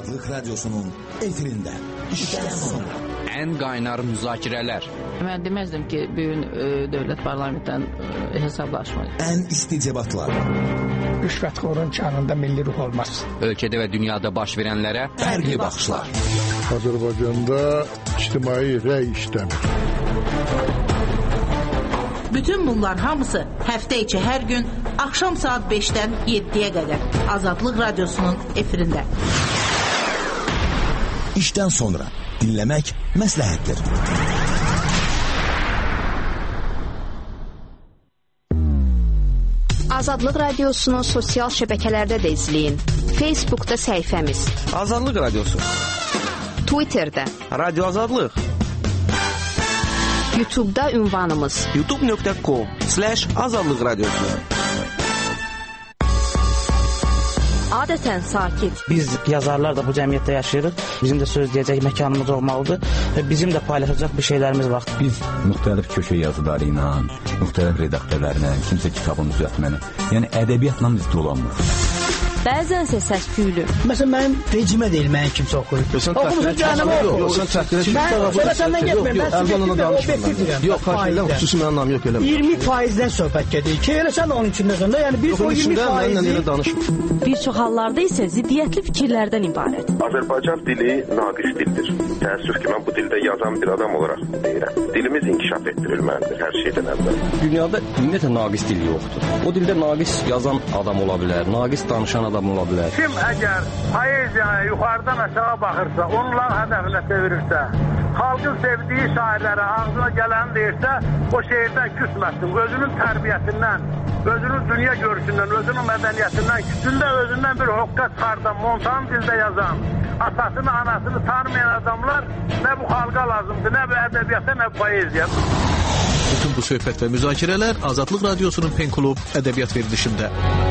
Azadlıq Radyosu'nun efirinde işten sonra. En qaynar müzakirələr. Mən deməzdim ki, bugün dövlət parlamentdən hesablaşma. En isticebatlar. Rüşvətxorun kanında milli ruh olmaz. Ölkədə və dünyada baş verənlərə Fərqli baxışlar. Azərbaycanda ictimai rəy işləmir. Bütün bunlar hamısı həftə içi hər gün axşam saat 5-dən 7-yə qədər Azadlıq Radyosu'nun efirində. İşten sonra dinlemek məsləhətdir. Azadlıq Radiosunu sosial şəbəkələrdə də izləyin. Facebookda səhifəmiz Azadlıq Radiosu, Twitterdə, Radio Azadlıq, YouTube'da ünvanımız youtube.com/Azadlıq Radiosu. Adətən sakit. Biz yazarlar da bu cəmiyyətdə yaşayırıq. Bizim də söz deyəcək məkanımız olmalıdır və bizim də paylaşacaq bir şeylərimiz var. Biz müxtəlif köşə yazıları ilə, müxtəlif redaktörlərlə, kimsə kitabını düzəltməni, yəni ədəbiyyatla biz dolanmırıq. Bəzənsə səs-küylü. Məsələn, mənim vecimə deyil, mənim kimsə oxuyur. Oxumusun canımı oxuyur. Sən çəkdirə Mən səndən getməyim, mən Əlqanına danışmıram. Yox, xahiş xüsusi mənim namım yox eləmə. 20%-dən söhbət gedir. Ki, elə sən onun içində sonra, yəni biz o 20%-i... Bir çox hallarda isə ziddiyyətli fikirlərdən ibarət. Azərbaycan dili naqis dildir. Təəssüf ki, mən bu dildə yazan bir adam olaraq deyirəm. Dilimiz inkişaf etdirilməlidir hər şeydən əvvəl. Dünyada ümumiyyətlə naqis dil yoxdur. O dildə naqis yazan adam ola bilər, naqis danışan adam ola bilər. Kim əgər poeziyaya yuxarıdan aşağı baxırsa, onların hədəfinə çevirirsə, xalqın sevdiyi şairlərə ağzına gələni deyirsə, o şeirdən küsməsin. Özünün tərbiyəsindən, özünün dünya görüşündən, özünün mədəniyyətindən, küçündə özündən bir hoqqa çıxardan, montan dildə yazan, atasını, anasını tanımayan adamlar nə bu xalqa lazımdır, nə bu ədəbiyyata, nə bu poeziya. Bütün bu söhbət və müzakirələr Azadlıq Radyosu'nun Pen Klub ədəbiyyat verilişində.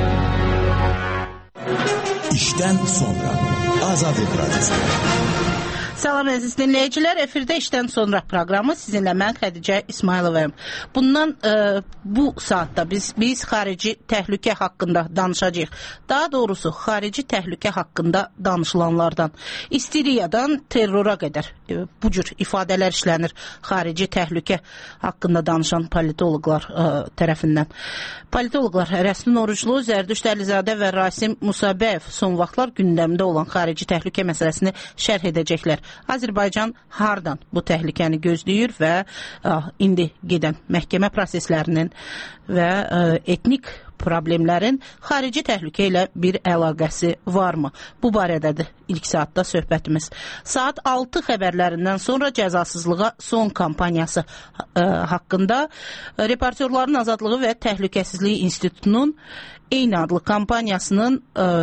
İşten sonra Azadlıq Radyosu. Salam əziz dinləyicilər, efirdə işdən sonra proqramı sizinlə mən Xədicə İsmayılovayım. Bundan bu saatda biz xarici təhlükə haqqında danışacağıq. Daha doğrusu xarici təhlükə haqqında danışılanlardan, isteriyadan terrora qədər bu cür ifadələr işlənir xarici təhlükə haqqında danışan politoloqlar tərəfindən. Politoloqlar Rəsmin Oruclu, Zərdüşt Əlizadə və Rasim Musabəyev son vaxtlar gündəmdə olan xarici təhlükə məsələsini şərh edəcəklər. Azərbaycan hardan bu təhlükəni gözləyir və indi gedən məhkəmə proseslərinin və etnik problemlərin xarici təhlükə ilə bir əlaqəsi varmı? Bu barədədir ilk saatda söhbətimiz. Saat 6 xəbərlərindən sonra cəzasızlığa son kampaniyası haqqında Reportyorların Azadlığı və Təhlükəsizliyi İnstitutunun eyni adlı kampaniyasının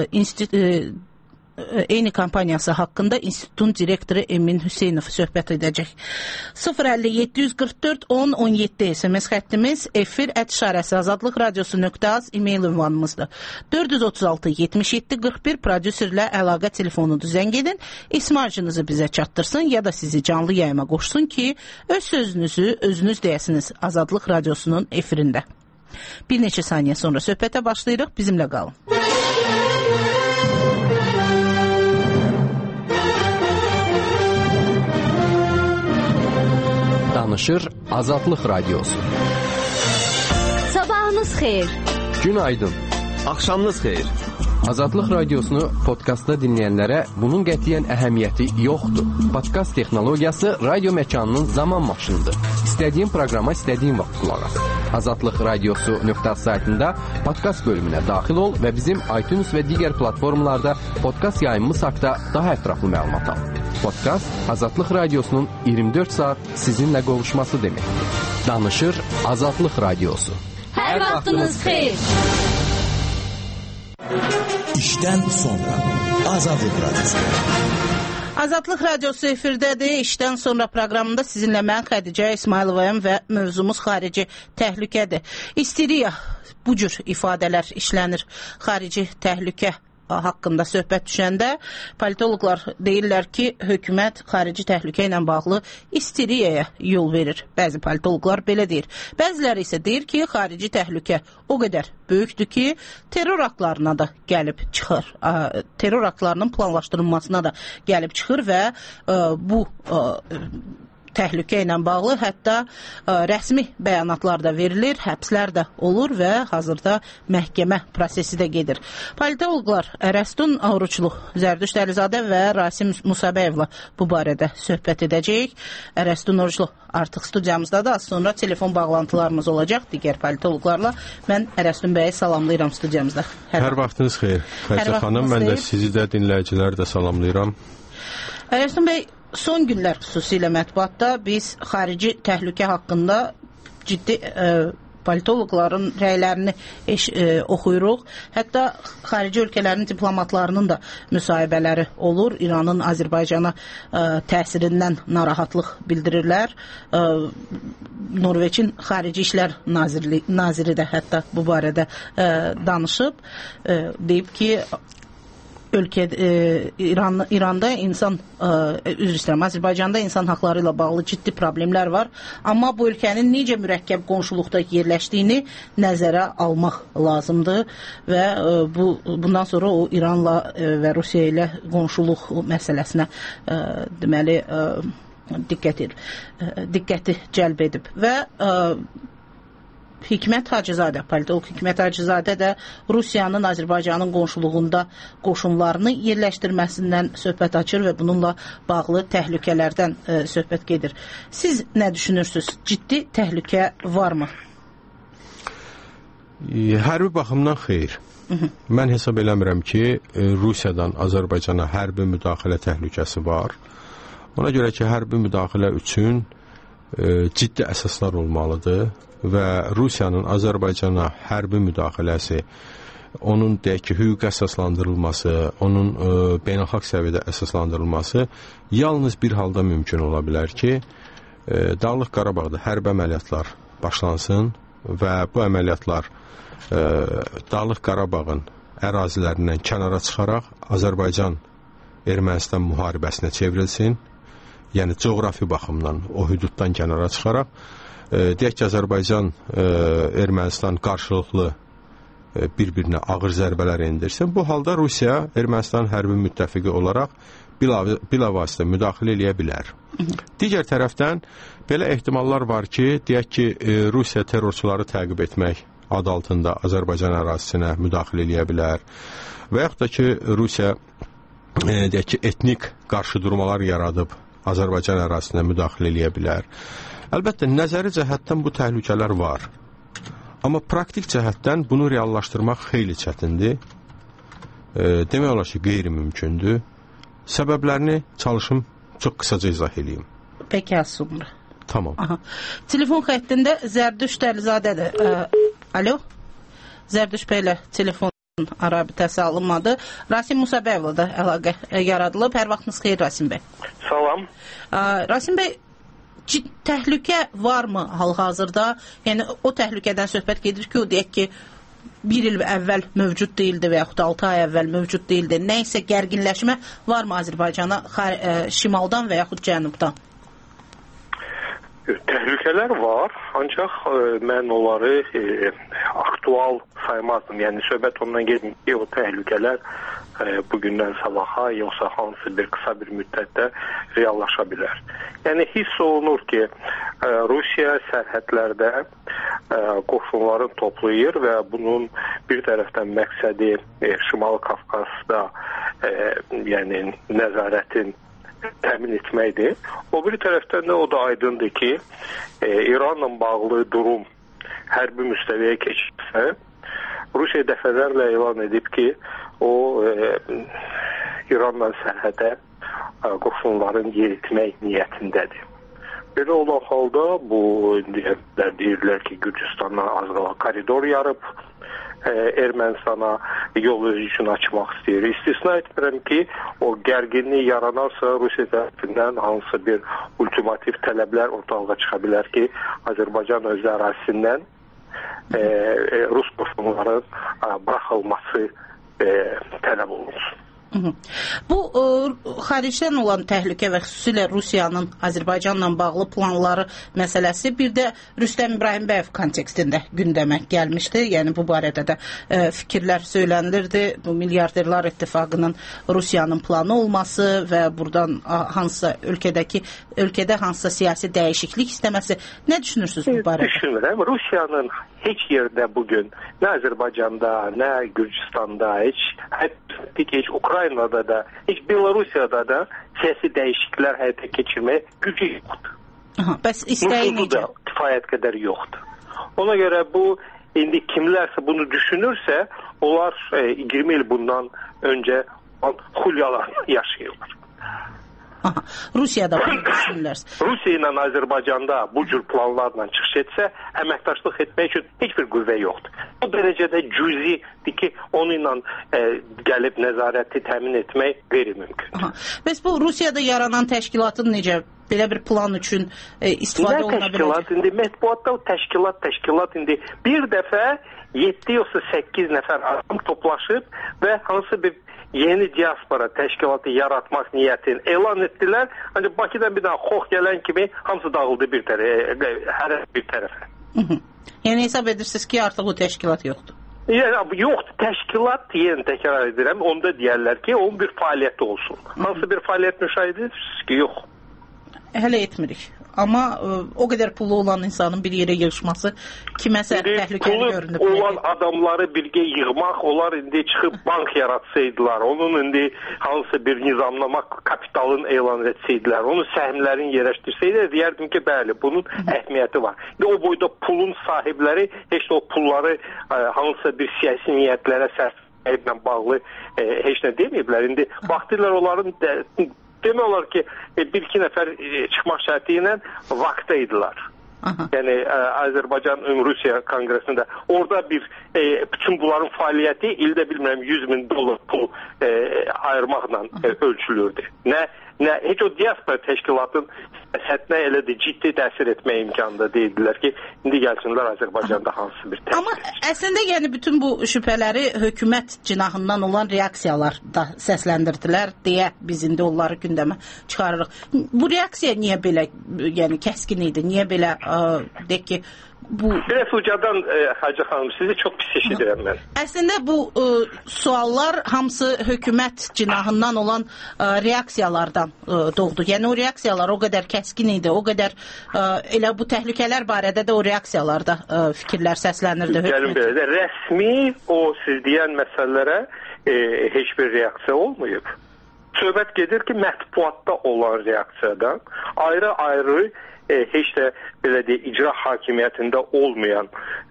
eyni kampaniyası haqqında institutun direktoru Emin Hüseynov söhbət edəcək. 050-744-10-17 SMS xəttimiz, efir@ Azadlıq Radyosu.az e-mail ünvanımızdır. 436-77-41 prodüserlə əlaqə telefonudur. Zəng edin, ismarcınızı bizə çatdırsın ya da sizi canlı yayıma qoşsun ki, öz sözünüzü özünüz deyəsiniz Azadlıq Radyosu'nun efirində. Bir neçə saniyə sonra söhbətə başlayırıq, bizimlə qalın. Danışır Azadlıq Radyosu. Sabahınız xeyir. Günaydın. Axşamınız xeyir. Azadlıq Radiosunu podkastda dinləyənlərə bunun qətiyyən əhəmiyyəti yoxdur. Podkast texnologiyası radio məkanının zaman maşınıdır. İstədiyin proqrama istədiyin vaxt qulaq as. Azadlıq Radiosu.az saytında podkast bölümünə daxil ol və bizim iTunes və digər platformalarda podkast yayımımız haqqında daha ətraflı məlumat al. Podkast Azadlıq Radiosunun 24 saat sizinlə qovuşması deməkdir. Danışır Azadlıq Radiosu. Hər vaxtınız xeyir. İşten sonra Azadlıq Radyosu. Azadlıq Radyosu efirdədir. İşdən sonra proqramında sizinlə mən Xədicə İsmayılovayım və mövzumuz xarici təhlükədir. İsteriya, bu cür ifadələr işlənir xarici təhlükə haqqında söhbət düşəndə politoloqlar deyirlər ki, hökumət xarici təhlükə ilə bağlı isteriyaya yol verir. Bəzi politoloqlar belə deyir. Bəziləri isə deyir ki, xarici təhlükə o qədər böyükdür ki, terror aktlarına da gəlib çıxır. Terror aktlarının planlaşdırılmasına da gəlib çıxır və bu təhlükə ilə bağlı hətta rəsmi bəyanatlar da verilir, həbslər də olur və hazırda məhkəmə prosesi də gedir. Politoloqlar Ərəstun Oruçlu, Zərdüşt Əlizadə və Rasim Musabəyevlə bu barədə söhbət edəcəyik. Ərəstun Oruçlu artıq studiyamızdadır. Az sonra telefon bağlantılarımız olacaq digər politoloqlarla. Mən Ərəstun bəyi salamlayıram studiyamızda. Hər vaxtınız xeyir. Xərcə xanım, mən də sizi də dinləyiciləri də salamlayıram. Ərəstun bəy, son günlər xüsusilə mətbuatda biz xarici təhlükə haqqında ciddi politoloqların rəylərini oxuyuruq. Hətta xarici ölkələrin diplomatlarının da müsahibələri olur. İranın Azərbaycana təsirindən narahatlıq bildirirlər. Norveçin Xarici İşlər Naziri də hətta bu barədə danışıb. Deyib ki, İranda Azərbaycanda insan haqları ilə bağlı ciddi problemlər var. Amma bu ölkənin necə mürəkkəb qonşuluqda yerləşdiyini nəzərə almaq lazımdır və bundan sonra o İranla və Rusiya ilə qonşuluq məsələsinə deməli diqqəti cəlb edib və Hikmət Hacızadə, politolog Hikmət Hacızadə də Rusiyanın Azərbaycanın qonşuluğunda qoşunlarını yerləşdirməsindən söhbət açır və bununla bağlı təhlükələrdən söhbət gedir. Siz nə düşünürsünüz? Ciddi təhlükə varmı? Hərbi baxımdan xeyr. Mən hesab eləmirəm ki, Rusiyadan Azərbaycana hərbi müdaxilə təhlükəsi var. Ona görə ki, hərbi müdaxilə üçün ciddi əsaslar olmalıdır və Rusiyanın Azərbaycana hərbi müdaxiləsi, onun deyək ki, hüquq əsaslandırılması, onun beynəlxalq səviyyədə əsaslandırılması yalnız bir halda mümkün ola bilər ki, Dağlıq Qarabağda hərbi əməliyyatlar başlansın və bu əməliyyatlar Dağlıq Qarabağın ərazilərindən kənara çıxaraq Azərbaycan Ermənistan müharibəsinə çevrilsin. Yəni coğrafi baxımdan o hüduddan kənara çıxaraq deyək ki, Azərbaycan Ermənistan qarşılıqlı bir-birinə ağır zərbələr endirsin. Bu halda Rusiya Ermənistan hərbi müttəfiqi olaraq bilavasitə müdaxilə eləyə bilər. Digər tərəfdən belə ehtimallar var ki, deyək ki, Rusiya terrorçuları təqib etmək adı altında Azərbaycan ərazisinə müdaxilə eləyə bilər və yaxud da ki, Rusiya deyək ki, etnik qarşıdurmalar yaradıb Azərbaycan ərazisinə müdaxilə eləyə bilər. Əlbəttə, nəzəri cəhətdən bu təhlükələr var. Amma praktik cəhətdən bunu reallaşdırmaq xeyli çətindir. Demək olar ki, qeyri-mümkündür. Səbəblərini çalışım çox qısaca izah edeyim. Peki, az sonra. Tamam. Telefon xəttində Zərdüşt Əlizadədir. Alo? Zərdüşt bəylə telefon rabitəsi alınmadı. Rasim Musabəyevlə də əlaqə yaradılıb. Hər vaxtınız xeyir, Rasim bəy. Salam. Rasim bəy, təhlükə varmı hal-hazırda? Yəni, o təhlükədən söhbət gedir ki, o deyək ki, bir il əvvəl mövcud deyildi və yaxud 6 ay əvvəl mövcud deyildi. Nəysə gərginləşmə varmı Azərbaycana şimaldan və yaxud cənubdan? Təhlükələr var, ancaq mən onları aktual saymazdım. Yəni, söhbət ondan gedir ki, o təhlükələr bugündən sabaha, yoxsa hansı bir qısa bir müddətdə reallaşa bilər. Yəni, hiss olunur ki, Rusiya sərhədlərdə qoşunların toplayır və bunun bir tərəfdən məqsədi Şimali Qafqazda yəni, nəzarətin təmin etməkdir. O bir tərəfdən də o da aydındır ki, İranla bağlı durum hərbi müstəviyə keçirsə, Rusiya dəfələrlə elan edib ki, o İranla sərhədə qoşunların yeritmək niyyətindədir. Belə olan halda bu deyirlər ki, Gürcüstandan az qala koridor yarıb Ermənistana yol özü üçün açmaq istəyir. İstisna etmirəm ki, o gərginlik yaranarsa Rusiya tərəfindən hansı bir ultimativ tələblər ortalığa çıxa bilər ki, Azərbaycan özü ərazisindən Rus qoşunların buraxılması tələb olunsun. Bu xaricdən olan təhlükə və xüsusilə Rusiyanın Azərbaycanla bağlı planları məsələsi bir də Rüstəm İbrahimbəyev kontekstində gündəmə gəlmişdi. Yəni bu barədə də fikirlər söylənilirdi. Bu milyarderlər ittifaqının Rusiyanın planı olması və buradan hansısa ölkədə hansısa siyasi dəyişiklik istəməsi. Nə düşünürsünüz bu barədə? Düşünürəm. Rusiyanın heç yerdə bugün nə Azərbaycanda, nə Gürcüstanda, heç Ukraynada da, heç Belarusiyada da siyasi dəyişikliklər həyata keçirməyə gücü yoxdur. Bəs istəyi necə? Kifayət qədər yoxdur. Ona görə bu, indi kimlərsə bunu düşünürsə, onlar 20 il bundan öncə xulyalarla yaşayırlar. Rusiyada bunu düşünürlər. Rusiya ilə Azərbaycanda bu cür planlarla çıxış etsə, əməkdaşlıq etmək üçün heç bir qüvvə yoxdur. O dərəcədə cüzidir ki, onunla gəlib nəzarəti təmin etmək qeyri-mümkündür. Bəs bu Rusiyada yaranan təşkilatın necə belə bir plan üçün istifadə oluna biləcək? İndi mətbuatda o təşkilat indi bir dəfə 7 yoxsa 8 nəfər adam toplaşıb və hansı bir yeni diaspora təşkilatı yaratmaq niyyətini elan etdilər. Ancaq Bakıdan bir daha xox gələn kimi hamısı dağıldı hər bir tərəfə. Yəni hesab edirsiniz ki, artıq o təşkilat yoxdur. Yəni yoxdur, təşkilat yenə təkrar edirəm, onda deyərlər ki, onun bir fəaliyyəti olsun. Hansı bir fəaliyyət müşahidə edirsiniz ki, yox. Hələ etmirik. Amma o qədər pulu olan insanın bir yerə yığışması kiməsə təhlükəli görünür. Pulu olan adamları birgə yığmaq, onlar indi çıxıb bank yaratsaydılar, onun indi hansı bir nizamlama kapitalın elan etsəydilər, onun səhmlərini yerləşdirsəydilər, deyərdim ki, bəli, bunun əhəmiyyəti var. O boyda pulun sahibləri heç də o pulları hansısa bir siyasi niyyətlərə sərflə bağlı heç nə deməyiblər. İndi vaxtilə onların demək olar ki, bir-iki nəfər çıxmaq şərti ilə vaxtdaydılar. Yəni Azərbaycan-Rusiya konqresində orada bütün bunların fəaliyyəti ildə bilmirəm $100,000 pul ayırmaqla ölçülürdü. Heç o diaspora təşkilatın siyasətinə elə də ciddi təsir etmə imkanında deyildilər ki, indi gəlsinlər Azərbaycanda hansı bir təsir. Amma əslində yəni bütün bu şübhələri hökumət cinahından olan reaksiyalar da səsləndirdilər deyə biz indi onları gündəmə çıxarırıq. Bu reaksiya niyə belə yəni kəskin idi? Niyə belə deyək ki, Biraz ucadan Hacı xanım, sizi çox pis eşidirəm mən. Əslində bu suallar hamısı hökumət cinahından olan reaksiyalardan doğdu. Yəni o reaksiyalar o qədər kəskin idi, o qədər elə bu təhlükələr barədə də o reaksiyalarda fikirlər səslənirdi. Gəlin belə də rəsmi o siz deyən məsələlərə heç bir reaksiya olmayıb. Söhbət gedir ki, mətbuatda olan reaksiyadan ayrı-ayrı heç də belə deyək, icra hakimiyyətində olmayan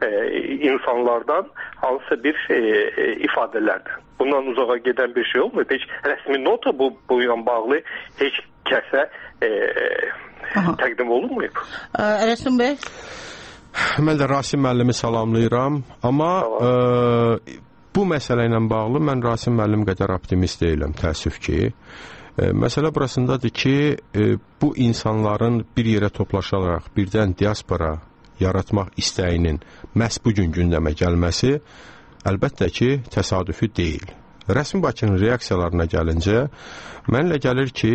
insanlardan hansısa bir ifadələrdən. Bundan uzağa gedən bir şey olmuyor. Heç rəsmi nota bu ilə bağlı heç kəsə təqdim olunmayıb. Rəsum bəy? Mən də Rasim müəllimi salamlayıram. Amma bu məsələ ilə bağlı mən Rasim müəllim qədər optimist deyiləm, təəssüf ki. Məsələ burasındadır ki, bu insanların bir yerə toplaşaraq birdən diaspora yaratmaq istəyinin məhz bu gün gündəmə gəlməsi əlbəttə ki, təsadüfi deyil. Rəsmi Bakının reaksiyalarına gəlincə, mənlə gəlir ki,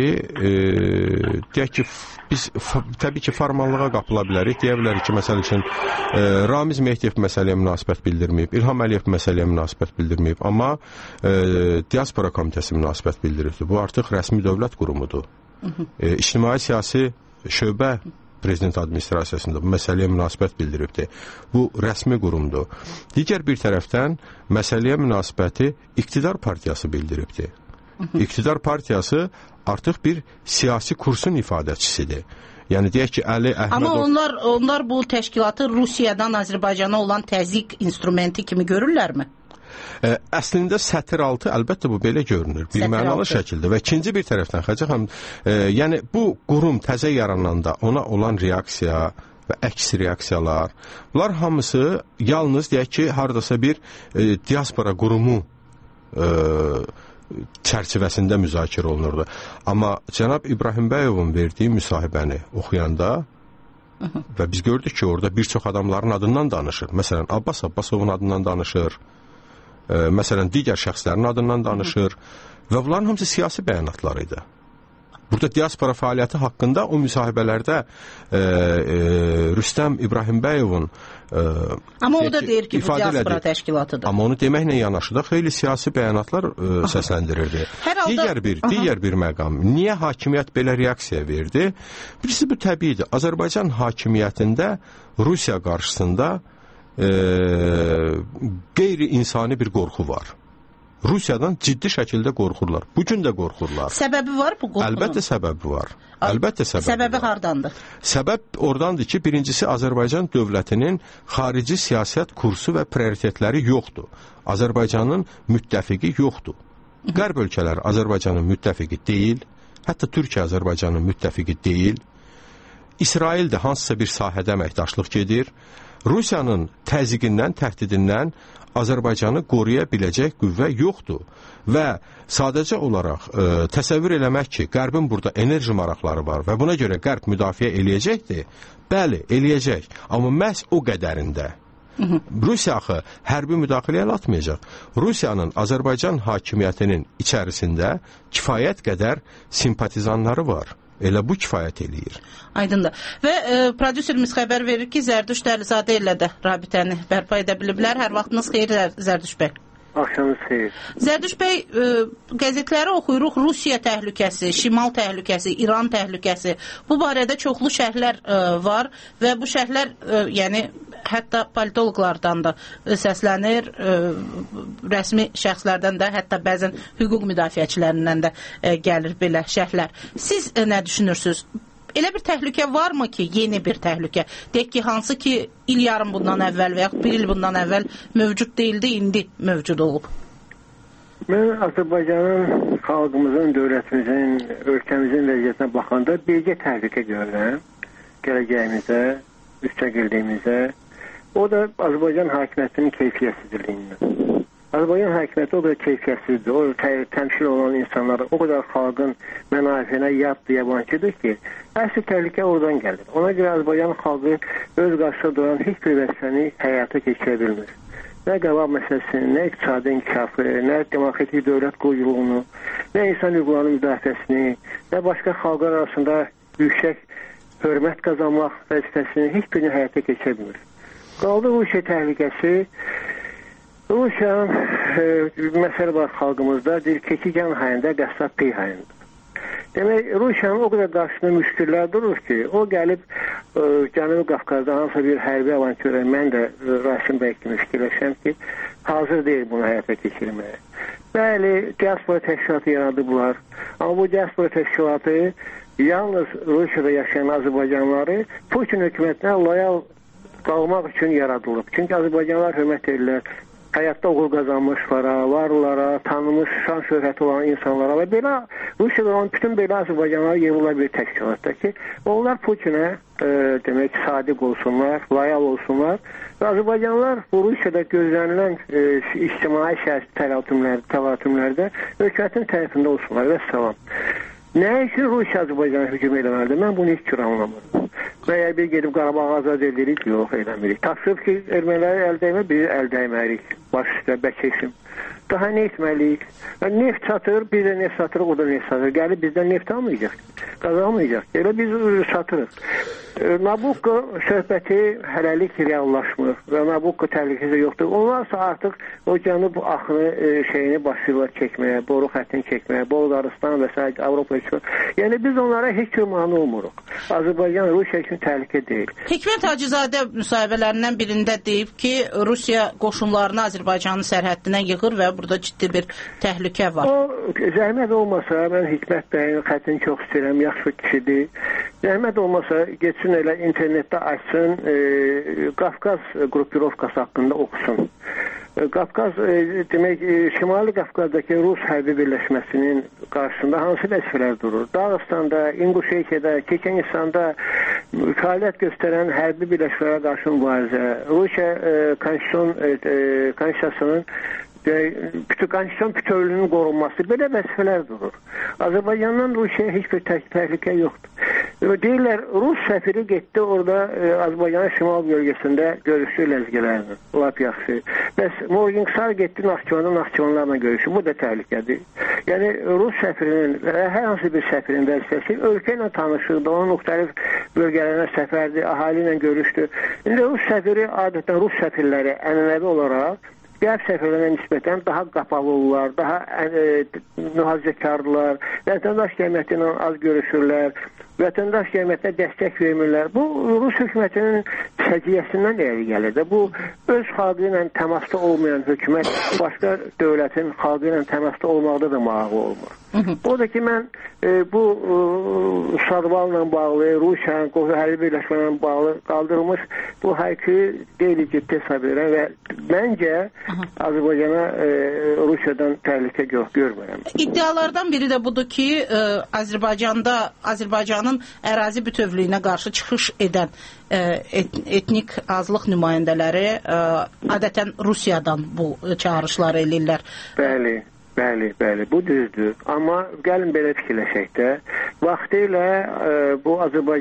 deyək ki, biz təbii ki, formallığa qapıla bilərik. Deyə bilərik ki, məsəl üçün, Ramiz Mehdiyev məsələyə münasibət bildirməyib, İlham Əliyev məsələyə münasibət bildirməyib, amma Diaspora Komitəsi münasibət bildiribdir. Bu artıq rəsmi dövlət qurumudur. İctimai siyasi şöbə prezident administrasiyasında bu məsələyə münasibət bildiribdir. Bu rəsmi qurumdur. Digər bir tərəfdən məsələyə münasibəti iqtidar partiyası bildiribdir. İqtidar partiyası artıq bir siyasi kursun ifadəçisidir. Yəni deyək ki, Əli Əhmədov... Amma onlar bu təşkilatı Rusiyadan Azərbaycana olan təzyiq instrumenti kimi görürlərmi? Əslində sətir altı əlbəttə bu belə görünür, bir mənalı şəkildə və ikinci bir tərəfdən Xacə xanım, yəni bu qurum təzə yarananda ona olan reaksiya və əks reaksiyalar, bunlar hamısı yalnız deyək ki, hardasa bir diaspora qurumu çərçivəsində müzakirə olunurdu. Amma cənab İbrahimbəyovun verdiyi müsahibəni oxuyanda və biz gördük ki, orada bir çox adamların adından danışır. Məsələn, Abbas Abbasovun adından danışır. məsələn, digər şəxslərin adından danışır və bunların hamısı siyasi bəyanatlar idi. Burada diaspora fəaliyyəti haqqında o müsahibələrdə Rüstəm İbrahimbəyovun amma o da deyir ki, bu diaspora təşkilatıdır. Amma onu deməklə yanaşı da xeyli siyasi bəyanatlar səsləndirirdi. Digər bir məqam. Niyə hakimiyyət belə reaksiya verdi? Birisi bu təbiidir. Azərbaycan hakimiyyətində Rusiya qarşısında qeyri-insani bir qorxu var. Rusiyadan ciddi şəkildə qorxurlar. Bugün də qorxurlar. Səbəbi var bu qorxunun? Əlbəttə səbəbi var. Səbəbi hardandır? Səbəb oradandır ki, birincisi Azərbaycan dövlətinin xarici siyasət kursu və prioritetləri yoxdur. Azərbaycanın müttəfiqi yoxdur. Qərb ölkələri Azərbaycanın müttəfiqi deyil. Hətta Türkiyə Azərbaycanın müttəfiqi deyil. İsrail də hansısa bir sahədə əməkdaşlıq gedir. Rusiyanın təzyiqindən, təhdidindən Azərbaycanı qoruya biləcək qüvvə yoxdur və sadəcə olaraq təsəvvür eləmək ki, Qərbin burada enerji maraqları var və buna görə Qərb müdafiə eləyəcəkdir. Bəli, eləyəcək, amma məhz o qədərində. Rusiya axı hərbi müdaxilə atmayacaq. Rusiyanın Azərbaycan hakimiyyətinin içərisində kifayət qədər simpatizanları var. Elə bu kifayət eləyir. Aydındır. Və prodüserimiz xəbər verir ki, Zərdüşt Əlizadə ilə də rabitəni bərpa edə biliblər. Hər vaxtınız xeyir, Zərdüşt bəy. Axşamınız xeyir. Zərdüşt bəy, qəzetləri oxuyuruq, Rusiya təhlükəsi, Şimal təhlükəsi, İran təhlükəsi. Bu barədə çoxlu şərhlər var və bu şərhlər, yəni hətta politoloqlardan da səslənir, rəsmi şəxslərdən də, hətta bəzən hüquq müdafiəçilərindən də gəlir belə şərhlər. Siz nə düşünürsünüz? Elə bir təhlükə varmı ki, yeni bir təhlükə? Deyək ki, hansı ki, il yarım bundan əvvəl və yaxud bir il bundan əvvəl mövcud deyildi, indi mövcud olub? Mən Azərbaycanın, xalqımızın, dövlətimizin, ölkəmizin vəziyyətinə baxanda bircə təhlükə görürəm gələcəyimizə, müstəqilliyimizə. O da Azərbaycan hakimiyyətinin keyfiyyətsizliyindən. Azərbaycan hakimiyyəti o qədər keyfiyyətsizdir, o təmsil olan insanlar o qədər xalqın mənafiyinə yaddır, yabancıdır ki, əsl təhlükə oradan gəlir. Ona görə Azərbaycan xalqı öz qarşısında duran heç bir vəzifəni həyata keçirə bilmir. Nə qabaq məsələsini, nə iqtisadi inkişafı, nə demokratik dövlət qurulunu, nə insan hüquqlarının müdafiəsini, nə başqa xalqlar arasında yüksək hörmət qazanmaq vəzifəsini heç birini həyata keçirə bilmir. Qaldı Rusiya təhlükəsi. Rusiyanın məsələ var xalqımızda, deyir, keçican hayında, qəssab pey hayında. Demək, Rusiyanın o qədər qarşısında müşküllər durur ki, o gəlib Cənubi Qafqazda hansısa bir hərbi avantürə, mən də Rasim bəy kimi fikirləşəm ki, hazır deyil bunu həyata keçirməyə. Bəli, diaspora təşkilatı yaradıblar, amma bu diaspora təşkilatı yalnız Rusiyada yaşayan Azərbaycanlıları Putin hökumətinə loyal qalmaq üçün yaradılıb. Çünki Azərbaycanlılar hörmət edirlər. Həyatda uğur qazanmışlara, varlara, tanınmış, şan şöhrəti olan insanlara və belə Rusiyada olan bütün belə Azərbaycanlılar yığılır bir təşkilatda ki, onlar Putinə demək sadiq olsunlar, loyal olsunlar və Azərbaycanlılar bu Rusiyada gözlənilən ictimai siyasi təlatümlərdə hökumətin tərəfində olsunlar və salam. Nə üçün Rusiya Azərbaycana hücum eləməlidir? Mən bunu heç cür anlamıram. Və ya bir gedib Qarabağı azad edirik, yox eləmirik. Tapşırıb ki, erməniləri əl dəymə, biz əl dəyməyik. Baş üstə, bəkəşim. Daha nə etməliyik? Neft satır, biz də neft satırıq, o da neft satır. Gəlib bizdən neft almayacaq, qazanmayacaq. Elə biz satırıq. Nabucco söhbəti hələlik reallaşmır və Nabucco təhlükəsi yoxdur. Onlarsa artıq o cənub axını şeyini başlayırlar çəkməyə, boru xəttini çəkməyə, Bolqarıstan və s. Avropa üçün. Yəni biz onlara heç bir mani olmuruq. Azərbaycan Rusiya üçün təhlükə deyil. Hikmət Hacızadə müsahibələrindən birində deyib ki, Rusiya qoşunlarını Azərbaycanın sərhəddindən yığır və burada ciddi bir təhlükə var. O zəhmət olmasa, mən Hikmət bəyin xəttini çox istəyirəm, yaxşı kişidir. Zəhmət olmasa geçsin elə internetdə açsın, Qafqaz qrupirovkası haqqında oxusun. Qafqaz, demək, Şimali Qafqazdakı Rus hərbi birləşməsinin qarşısında hansı vəzifələr durur? Dağıstanda, İnguşetiyada, Çeçenistanda fəaliyyət göstərən hərbi birləşmələrə qarşı mübarizə, Rusiya konstitusiyasının konstitusyon bütövlüyünün qorunması, belə vəzifələr durur. Azərbaycandan Rusiyaya heç bir təhlükə yoxdur. Deyirlər, Rus səfiri getdi orada Azərbaycanın şimal bölgesində görüşdü ləzgilərlə. Lap yaxşı. Bəs Morningstar getdi Naxçıvanlarla görüşdü. Bu da təhlükədir. Yəni, Rus səfirinin, hər hansı bir səfirin vəzifəsi ölkə ilə tanışırdı, onun müxtəlif bölgələrinə səfərdi, ahali ilə görüşdü. İndi Rus səfiri, adətən Rus səfirləri ənənəvi olaraq qərb səfirlərinə nisbətən daha qapalı olurlar, daha mühafizəkardılar, vətəndaş cəmiyyəti ilə az görüşürlər, vətəndaş cəmiyyətinə dəstək vermirlər. Bu, Rus hökumətinin səciyyəsindən irəli gəlir də. Bu, öz xalqı ilə təmasda olmayan hökumət başqa dövlətin xalqı ilə təmasda olmaqda da maraqlı olmur. O da ki, mən bu Sadvala bağlı, Rusiyanın qoşu hərbi birləşmələ bağlı qaldırılmış bu haykıyı qeyri-ciddi hesab edirəm və məncə Azərbaycana Rusiyadan təhlükə görmürəm. İddialardan biri də budur ki, Azərbaycanın ərazi bütövlüyünə qarşı çıxış edən etnik azlıq nümayəndələri adətən Rusiyadan bu çağırışları eləyirlər. Bəli, bu düzdür. Amma gəlin belə fikirləşək də. Vaxtilə bu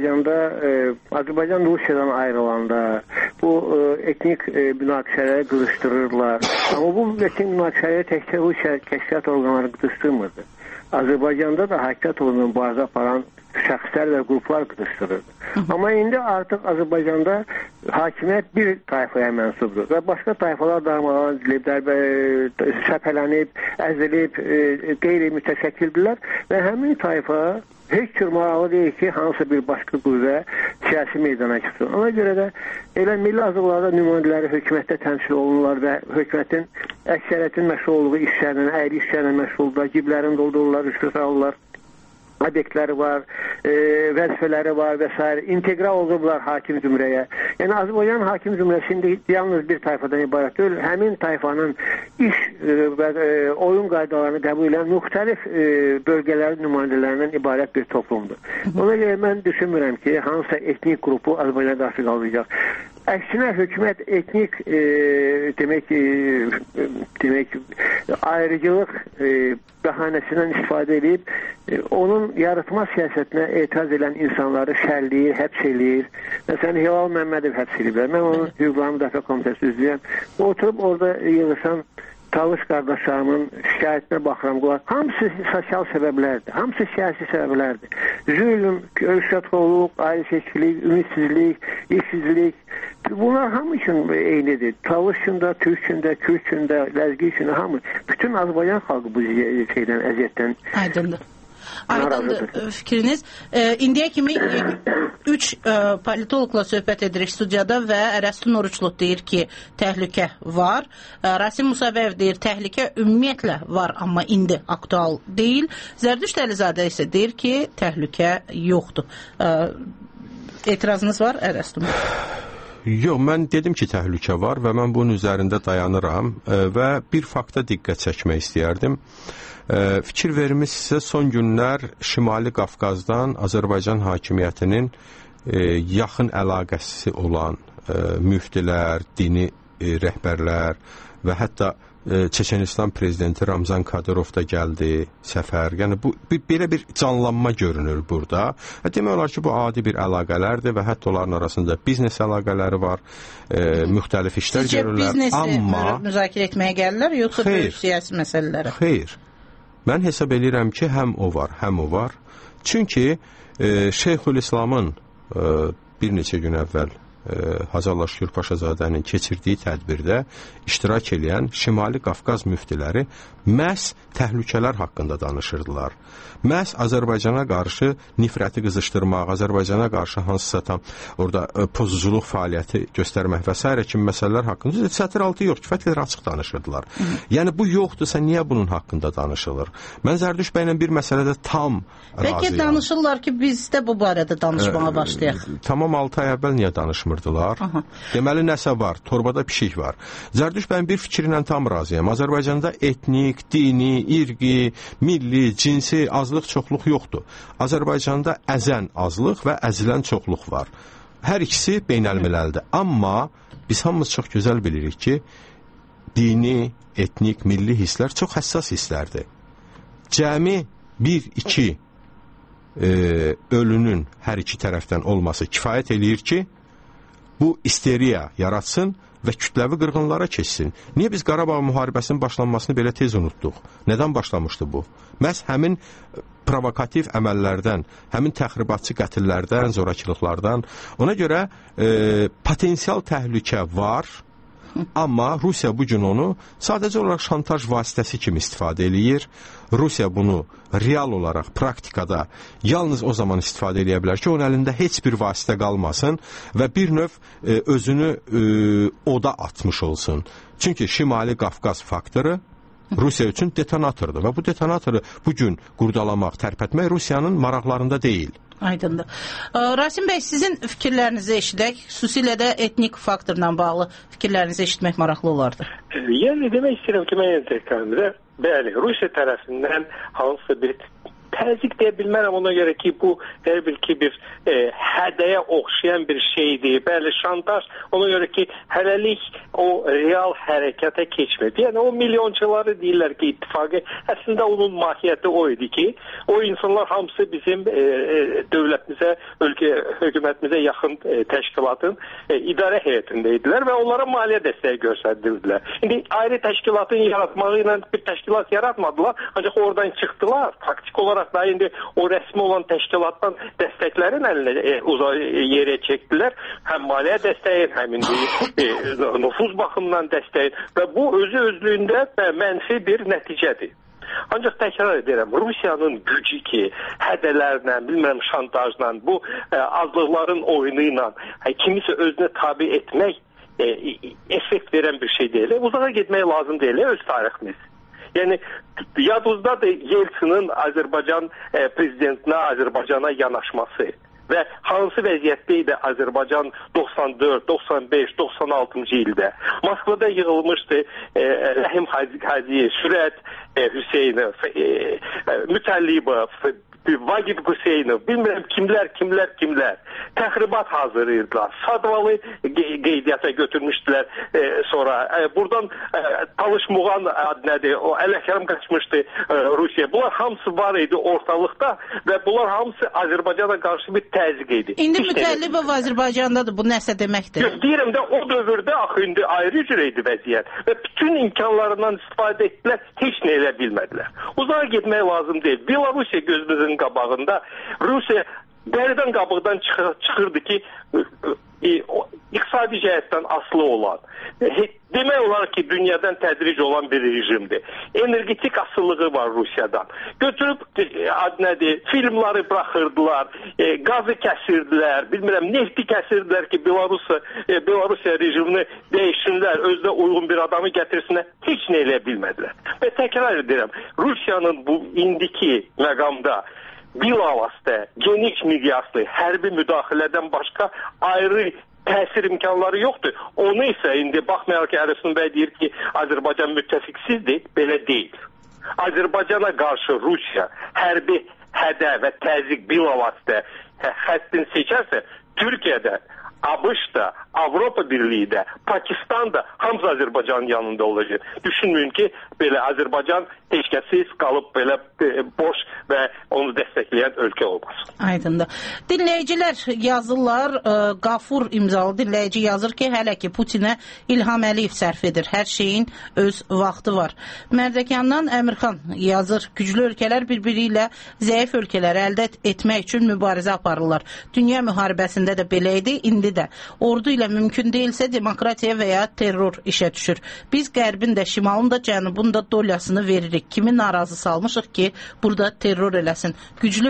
Azərbaycan Rusiyadan ayrılanda bu etnik münaqişələri qızışdırırlar. Amma bu etnik münaqişələri təkcə Rusiya kəşfiyyat orqanları qızışdırmırdı. Azərbaycanda da hərəkət olunan mübarizə aparan şəxslər və qruplar qızışdırırdı. Amma indi artıq Azərbaycanda hakimiyyət bir tayfaya mənsubdur və başqa tayfalar darmadağın edilib, səpələnib, əzilib, qeyri-mütəşəkkildirlər və həmin tayfa heç cür maraqlı deyil ki, hansısa bir başqa qüvvə siyasi meydana çıxsın. Ona görə də elə milli azlıqlarda nümayəndələri hökumətdə təmsil olunurlar və hökumətin əksəriyyətin məşğul olduğu işlərlə, əyri işlərlə məşğuldurlar, ciblərini doldururlar, rüşvət alırlar. Obyektləri var, vəzifələri var və s. İntegral olublar hakim zümrəyə. Yəni, Azərbaycan hakim zümrəsi indi yalnız bir tayfadan ibarət deyil, həmin tayfanın iş və oyun qaydalarını qəbul edən müxtəlif bölgələrin nümayəndələrindən ibarət bir toplumdur. Ona görə mən düşünmürəm ki, hansısa etnik qrupu Azərbaycana qarşı qalacaq. Əksinə, hökumət etnik demək ayrıcılıq bəhanəsindən istifadə edib, onun yaratma siyasətinə etiraz edən insanları şərləyir, həbs eləyir. Məsələn, Hilal Məmmədov həbs eləyiblər. Mən onun hüquqlarını müdafiə komitəsi üzvüyəm. Oturub orada yığışan Talış qardaşlarımın şikayətinə baxıram. Hamısı sosial səbəblərdir, hamısı siyasi səbəblərdir. Zülm, rüşvətxorluq, ayrı seçkilik, ümitsizlik, işsizlik, bunlar hamı üçün eynidir. Talış üçün də, Türk üçün də, Kürt üçün də, Ləzgi üçün də hamı. Bütün Azərbaycan xalqı bu əziyyətdən Aydındır fikriniz. İndiyə kimi 3 politologla söhbət edirik studiyada və Ərəstun Oruçlu deyir ki, təhlükə var. Rasim Musabəyev deyir, təhlükə ümumiyyətlə var, amma indi aktual deyil. Zərdüşt Əlizadə isə deyir ki, təhlükə yoxdur. Etirazınız var, Ərəstun? Yox, mən dedim ki, təhlükə var və mən bunun üzərində dayanıram və bir fakta diqqət çəkmək istəyərdim. Fikir vermişsə, son günlər Şimali Qafqazdan Azərbaycan hakimiyyətinin yaxın əlaqəsi olan müftilər, dini rəhbərlər və hətta Çeçenistan prezidenti Ramzan Kadyrov da gəldi, səfər. Yəni, belə bir canlanma görünür burada. Demək olar ki, bu adi bir əlaqələrdir və hətta onların arasında biznes əlaqələri var, müxtəlif işlər görürlər. Sizcə biznesi müzakirə etməyə gəlirlər, yoxsa böyük siyasi məsələlərə? Xeyr. Mən hesab edirəm ki, həm o var. Çünki Şeyxülislamın bir neçə gün əvvəl Hazarla Şükür Paşazadənin keçirdiyi tədbirdə iştirak edən Şimali Qafqaz müftiləri məhz təhlükələr haqqında danışırdılar. Məhz Azərbaycana qarşı nifrəti qızışdırmaq, Azərbaycana qarşı hansısa tam orada pozuculuq fəaliyyəti göstərmək və s. kimi məsələlər haqqında sətir altı yox, kifayət qədər açıq danışırdılar. Yəni bu yoxdursa niyə bunun haqqında danışılır? Mən Zərdüşt bəylə bir məsələdə tam razıyam. Bəlkə danışırlar ki, biz də bu barədə danışmağa başlayaq. Tamam 6 ay əvvəl niyə danışmırdılar? Deməli nəsə var, torbada pişik var. Zərdüşt bəyin bir fikrinlə tam razıyam. Azərbaycanda etnik, dini, irqi, milli, cinsi azlıq, çoxluq yoxdur. Azərbaycanda əzən azlıq və əzilən çoxluq var. Hər ikisi beynəlmiləldir. Amma biz hamımız çox gözəl bilirik ki, dini, etnik, milli hisslər çox həssas hisslərdir. Cəmi 1-2 ölünün hər iki tərəfdən olması kifayət eləyir ki, bu isteriya yaratsın və kütləvi qırğınlara keçsin. Niyə biz Qarabağ müharibəsinin başlanmasını belə tez unutduq? Nədən başlamışdı bu? Məhz həmin provokativ əməllərdən, həmin təxribatçı qətillərdən, zorakılıqlardan. Ona görə potensial təhlükə var, amma Rusiya bugün onu sadəcə olaraq şantaj vasitəsi kimi istifadə eləyir. Rusiya bunu real olaraq praktikada yalnız o zaman istifadə edə bilər ki, onun əlində heç bir vasitə qalmasın və bir növ özünü oda atmış olsun. Çünki Şimali Qafqaz faktoru Rusiya üçün detonatordur və bu detonatoru bugün qurdalamaq, tərpətmək Rusiyanın maraqlarında deyil. Aydındır. Rasim bəy, sizin fikirlərinizi eşidək, xüsusilə də etnik faktorla bağlı fikirlərinizi eşitmək maraqlı olardı. Yəni demək istəyirəm ki, mən təkrar bəli, Rusiya tərəfindən hansısa bir təzyiq deyə bilmərəm, ona görə ki, bu bir hədəyə oxşayan bir şeydir. Bəli, şantaj, ona görə ki, hələlik o real hərəkətə keçmir. Yəni, o milyonçuları deyirlər ki, ittifaqı, əslində onun mahiyyəti o idi ki, o insanlar hamısı bizim dövlətimizə, hökumətimizə yaxın təşkilatın idarə heyətində idilər və onlara maliyyə dəstəyi göstərdilər. İndi ayrı təşkilatın yaratmağı ilə bir təşkilat yaratmadılar, ancaq oradan çıxdılar, faktik olaraq da indi o rəsmi olan təşkilatdan dəstəklərin əlinə yerə çəkdilər. Həm maliyyə dəstəyin, həm nüfuz baxımından dəstəyin və bu özü-özlüyündə mənfi bir nəticədir. Ancaq təkrar edirəm, Rusiyanın gücü ki, hədələrlə, bilmirəm, şantajla, bu azlıqların oyunu ilə kimisə özünə tabi etmək effekt verən bir şey deyil. Uzağa getmək lazım deyil, öz tariximiz. Yəni, yadınızdadır Yeltsinin Azərbaycan prezidentinə, Azərbaycana yanaşması və hansı vəziyyətdə idi Azərbaycan 94, 95, 96-cı ildə. Moskvada yığılmışdı Rəhim Hacıyev, Sürət Hüseynov, Mütəllibov, Vagib Hüseynov, bilmirəm kimlər təxribat hazırlayırdılar. Sadvalı qeydiyyata götürmüşdülər sonra. Buradan Talış Muğan nədir, o Ələkram qaçmışdı Rusiya. Bunlar hamısı var idi ortalıqda və bunlar hamısı Azərbaycana qarşı bir təzyiq idi. İndi Mütəllibov Azərbaycandadır, bu nəsə deməkdir? Deyirəm də o dövrdə indi ayrı cür idi vəziyyət və bütün imkanlarından istifadə etdilər, heç nə elə bilmədilər. Uzağa getmək lazım deyil. Belorusiya gözümüzün qabağında Rusiya dəridən qabıqdan çıxırdı ki, iqtisadi cəhətdən asılı olan, demək olar ki, dünyadan tədric olan bir rejimdir. Energetik asıllığı var Rusiyadan. Götürüb, filmları bıraxırdılar, qazı kəsirdilər, bilmirəm, nefti kəsirdilər ki, Belorusiya rejimini dəyişsinlər, özünə uyğun bir adamı gətirsinlər, heç nə elə bilmədilər. Və təkrar edirəm, Rusiyanın bu indiki məqamda bilavasitə, geniş miqyaslı hərbi müdaxilədən başqa ayrı təsir imkanları yoxdur. Onu isə indi baxmayaraq ki, Ərəsun bəy deyir ki, Azərbaycan müttəfiqsizdir, belə deyil. Azərbaycana qarşı Rusiya hərbi hədə və təzyiq bilavasitə xəttini seçərsə, Türkiyədə, ABŞ-da, Avropa Birliyi də, Pakistan da hamısı Azərbaycanın yanında olacaq. Düşünməyin ki, belə Azərbaycan teşkəsiz qalıb belə boş və onu dəstəkləyən ölkə olmasın. Aydındır. Dinləyicilər yazırlar, Qafur imzalı dinləyici yazır ki, hələ ki Putinə İlham Əliyev sərf edir. Hər şeyin öz vaxtı var. Mərdəkandan Əmirxan yazır, güclü ölkələr bir-biri ilə zəif ölkələri əldə etmək üçün mübarizə aparırlar. Dünya müharibəsində də belə idi, indi də. Ordu ilə mümkün deyilsə demokratiya və ya terror işə düşür. Biz qərbin də, şimalın da, cənubun da dolyasını veririk. Kimi narazı salmışıq ki, burada terror eləsin. Güclü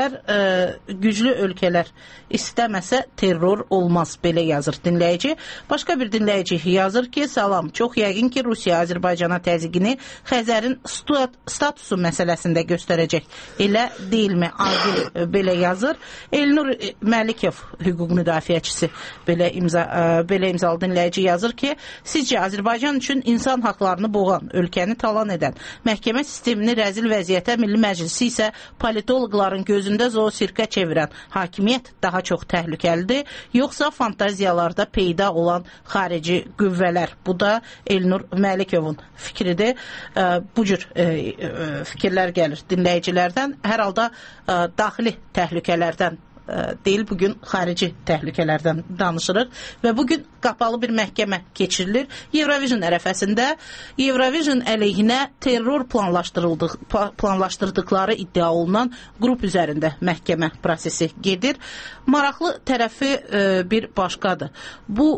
ölkələr istəməsə terror olmaz, belə yazır dinləyici. Başqa bir dinləyici yazır ki, salam, çox yəqin ki, Rusiya Azərbaycana təzyiqini Xəzərin statusu məsələsində göstərəcək. Elə deyilmi? Adil belə yazır. Elnur Məlikov, hüquq müdafiəçisi belə imza və belə imzalı dinləyici yazır ki, sizcə Azərbaycan üçün insan haqlarını boğan, ölkəni talan edən, məhkəmə sistemini rəzil vəziyyətə, Milli Məclisi isə politoloqların gözündə zoosirkə çevirən hakimiyyət daha çox təhlükəlidir, yoxsa fantaziyalarda peyda olan xarici qüvvələr? Bu da Elnur Məlikovun fikridir. Bu cür fikirlər gəlir dinləyicilərdən. Hər halda daxili təhlükələrdən deyil, bugün xarici təhlükələrdən danışırıq və bugün qapalı bir məhkəmə keçirilir. Eurovision ərəfəsində Eurovision əleyhinə terror planlaşdırdıqları iddia olunan qrup üzərində məhkəmə prosesi gedir. Maraqlı tərəfi bir başqadır. Bu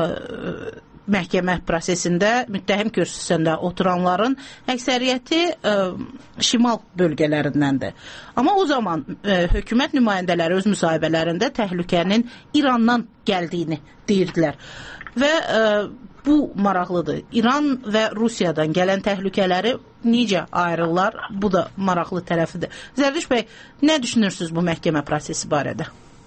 məhkəmə prosesində müttəhim kürsüsündə oturanların əksəriyyəti şimal bölgələrindəndir. Amma o zaman hökumət nümayəndələri öz müsahibələrində təhlükənin İrandan gəldiyini deyirdilər. Və bu maraqlıdır. İran və Rusiyadan gələn təhlükələri necə ayrırlar? Bu da maraqlı tərəfidir. Zərdiş bəy, nə düşünürsünüz bu məhkəmə prosesi barədə?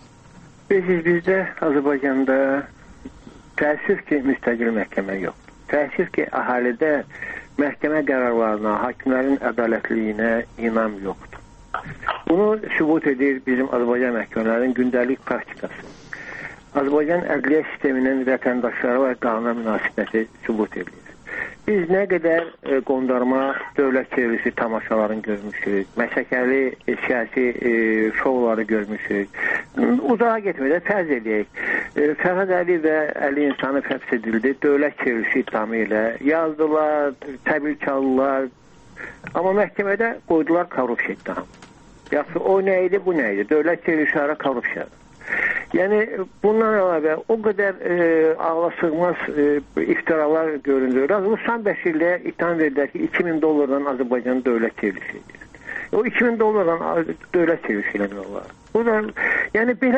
Bizdə Azərbaycanda təəssüf ki, müstəqil məhkəmə yoxdur. Təəssüf ki, əhalidə məhkəmə qərarlarına, hakimlərin ədalətliyinə inam yoxdur. Bunu sübut edir bizim Azərbaycan məhkəmələrinin gündəlik praktikası. Azərbaycan ədliyyə sisteminin vətəndaşları və qanuna münasibəti sübut edilir. Biz nə qədər qondarma dövlət çevrisi tamaşalarını görmüşük, məsəkəli siyasi şovları görmüşük. Uzağa getmədə fərz edək. Fərhad Əli və Əli İnsanov həbs edildi, dövlət çevrisi iddiamı ilə yazdılar, təbil çaldılar. Amma məhkəmədə qoydular korrupsiya iddiamı. Yaxşı, o nə idi, bu nə idi? Dövlət çevrilişləri korrupsiyadır. Yəni, bundan əlavə o qədər ağlasığmaz iftiralar görünür. Ruslan Bəşirliyə ittiham verirlər ki, $2000 Azərbaycanın dövlət çevrilişi edir. O $2000 dövlət çevrilişi eləmək olar. Bu da, yəni belə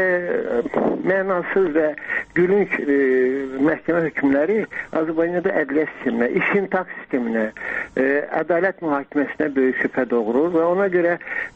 mənasız və gülünç məhkəmə hökümləri Azərbaycanda ədliyyə sisteminə, istintaq sisteminə, ədalət mühakiməsinə böyük şübhə doğurur və ona görə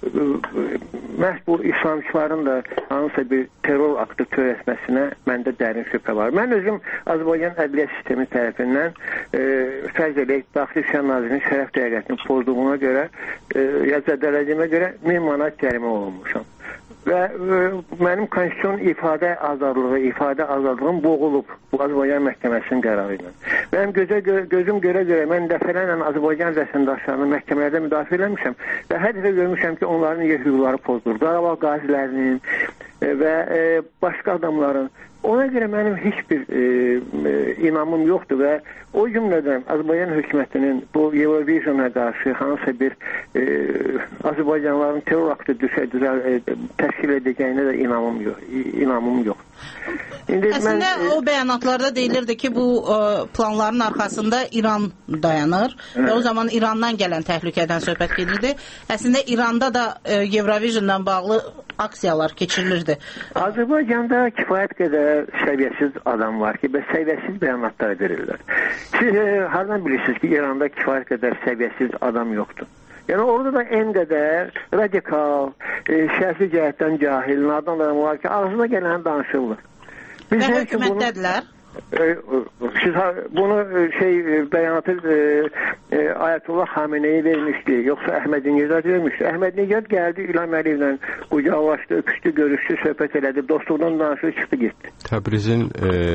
məhz bu İslamçıların da hansısa bir terror aktı törətməsinə məndə dərin şübhə var. Mən özüm Azərbaycan ədliyyə sistemi tərəfindən fərz edək, Daxili İşlər Nazirinin şərəf dəqiqətini pozduğuna görə, ya zədələdiyimə görə 1000 manat cərimə olunmuşam. Və mənim konstitusiyon ifadə azadlığım boğulub bu Azərbaycan məhkəməsinin qərarı ilə. Mənim gözüm görə mən dəfələrlə Azərbaycan vətəndaşlarını məhkəmələrdə müdafiə eləmişəm və hər dəfə görmüşəm ki, onların hüquqları pozulur. Qarabağ qazilərinin və başqa adamların. Ona görə mənim heç bir inamım yoxdur və o cümlədən Azərbaycan hökumətinin bu Eurovisiona qarşı hansısa bir Azərbaycanlıların terror aktı təşkil edəcəyinə də inamım yoxdur. Əslində o bəyanatlarda deyilirdi ki, bu planların arxasında İran dayanır və o zaman İrandan gələn təhlükədən söhbət gedirdi. Əslində İranda da Eurovisionla bağlı aksiyalar keçirilirdi. Azərbaycanda kifayət qədər səviyyəsiz adam var ki, və səviyyəsiz bəyanatlar verirlər. Siz hardan bilirsiniz ki, İranda kifayət qədər səviyyəsiz adam yoxdur? Yəni orada da en qədər radikal, siyasi cəhətdən cahil, nadan adam var ki, ağzına gələni danışırlar. Və hökumətdədirlər? Siz bunu bəyanatı Ayətullah Xameneyi vermişdi, yoxsa Əhməd Necad vermişdi. Əhməd Necad gəldi İlham Əliyevlə qucaqlaşdı, öpüşdü, görüşdü, söhbət elədi, dostluqdan danışdı, çıxdı, getdi. Təbrizin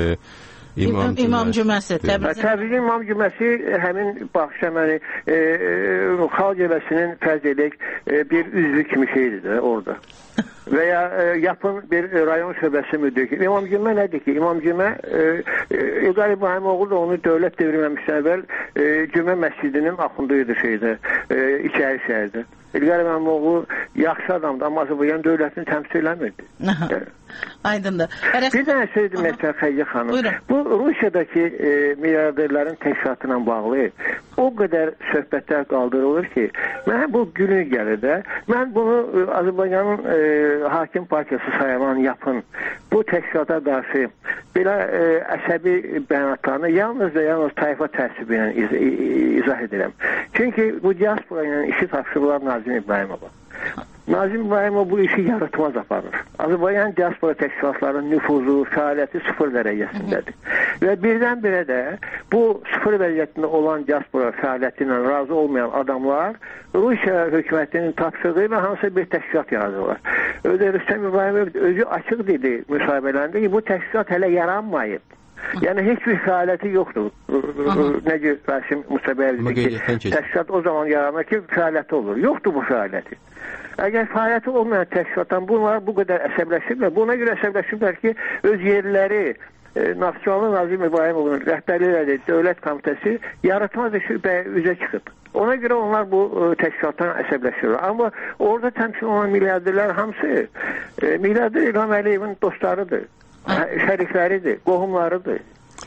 İmam Cüməsi. Təbrizin İmam Cüməsi həmin Baxşəməni xalq cəbhəsinin fərz edək bir üzvü kimi şeydir də orada. Və ya yapın bir rayon şöbəsi müdürü. İmam Cümə nədir ki? İmam Cümə İlqar İbrahimoğlu da onu dövlət devirməmişdən əvvəl Cümə məscidinin axunduydu İçəri şəhərdə. İlqar İbrahimoğlu yaxşı adamdır, amma Azərbaycan dövlətini təmsil eləmirdi. Aydındır. Bir dənə söz deməklə Xəyyə xanım. Bu Rusiyadakı milyarderlərin təşkilatı ilə bağlı o qədər söhbətlər qaldırılır ki, mənə bu günü gəlir də. Mən bunu Azərbaycanın hakim partiyası sayılan yapın bu təşkilata qarşı belə əsəbi bəyanatlarını yalnız və yalnız tayfa təəssübü ilə izah edirəm. Çünki bu diaspora ilə işi tapşırılar Nazim İbrahimova. Nazim İbrahimov bu işi yaratmaz aparır. Azərbaycan diaspora təşkilatlarının nüfuzu, fəaliyyəti sıfır dərəcəsindədir. Və birdən-birə də bu sıfır vəziyyətində olan diaspora fəaliyyəti ilə razı olmayan adamlar Rusiya hökumətinin tapşırığı ilə hansısa bir təşkilat yaradırlar. Rüstəm İbrahimov özü açıq dedi müsahibələrində ki, bu təşkilat hələ yaranmayıb. Yəni heç bir fəaliyyəti yoxdur. Necə Rasim Mustabəyev dedi ki, təşkilat o zaman yaranır ki, fəaliyyəti olur. Yoxdur bu fəaliyyəti. Əgər fəaliyyəti olmayan təşkilatdan bunlar bu qədər əsəbləşirlər, buna görə əsəbləşirlər ki, öz yerləri Naxçıvanlı Nazim İbrahimovun rəhbərliyi Dövlət Komitəsi yaratmaz işi üzə çıxıb. Ona görə onlar bu təşkilatdan əsəbləşirlər. Amma orada təmsil olan milyarderlər hamısı milyarder İlham Əliyevin dostlarıdır, şərikləridir, qohumlarıdır.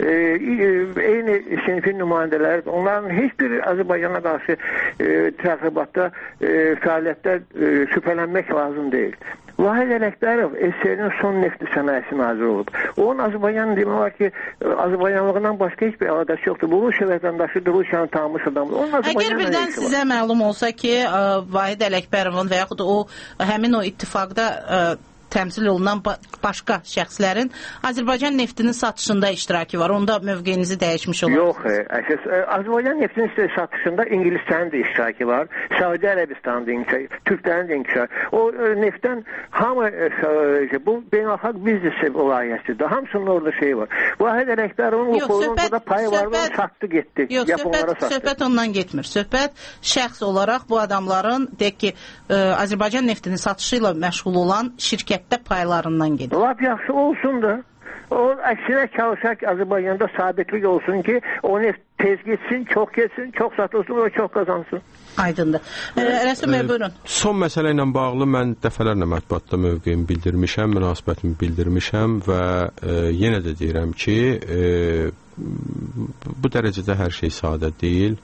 Eyni sinifin nümayəndələridir. Onların heç bir Azərbaycana qarşı təxribatda, fəaliyyətdə şübhələnmək lazım deyil. Vahid Ələkbərov SSR-nin son nefti sənayesi naziri olub. Onun Azərbaycanın demək var ki, Azərbaycanlığından başqa heç bir əlaqəsi yoxdur. Bu Rusiya vətəndaşıdır, Rusiyanın tanınmış adamıdır. Əgər birdən sizə məlum olsa ki, Vahid Ələkbərovun və yaxud o həmin o ittifaqda təmsil olunan başqa şəxslərin Azərbaycan neftinin satışında iştirakı var. Onda mövqeyinizi dəyişmiş olur. Yox, Azərbaycan neftinin satışında İngilistənin də iştirakı var. Saudi Ərəbistanın da iştirakı, Türklərin də iştirakı. O neftdən hamı bu beynəlxalq biznes layihəsidir. Hamısının orada şeyi var. Vahid Ələkbərovun Lukoylun da payı var və satdı getdi. Yox, söhbət ondan getmir. Söhbət şəxs olaraq bu adamların deyək ki, Azərbaycan neftinin satışı ilə məşğul olan şirkət paylarından gedir. Lap yaxşı olsun da. O əksinə çalışaq ki, Azərbaycanda sabitlik olsun ki, o neft tez getsin, çox getsin, çox satılsın və çox qazansın. Aydındır. Rəsəm bəy, buyurun. Son məsələ ilə bağlı mən dəfələrlə mətbuatda mövqeyimi bildirmişəm, münasibətimi bildirmişəm və yenə də deyirəm ki, bu dərəcədə hər şey sadə deyil.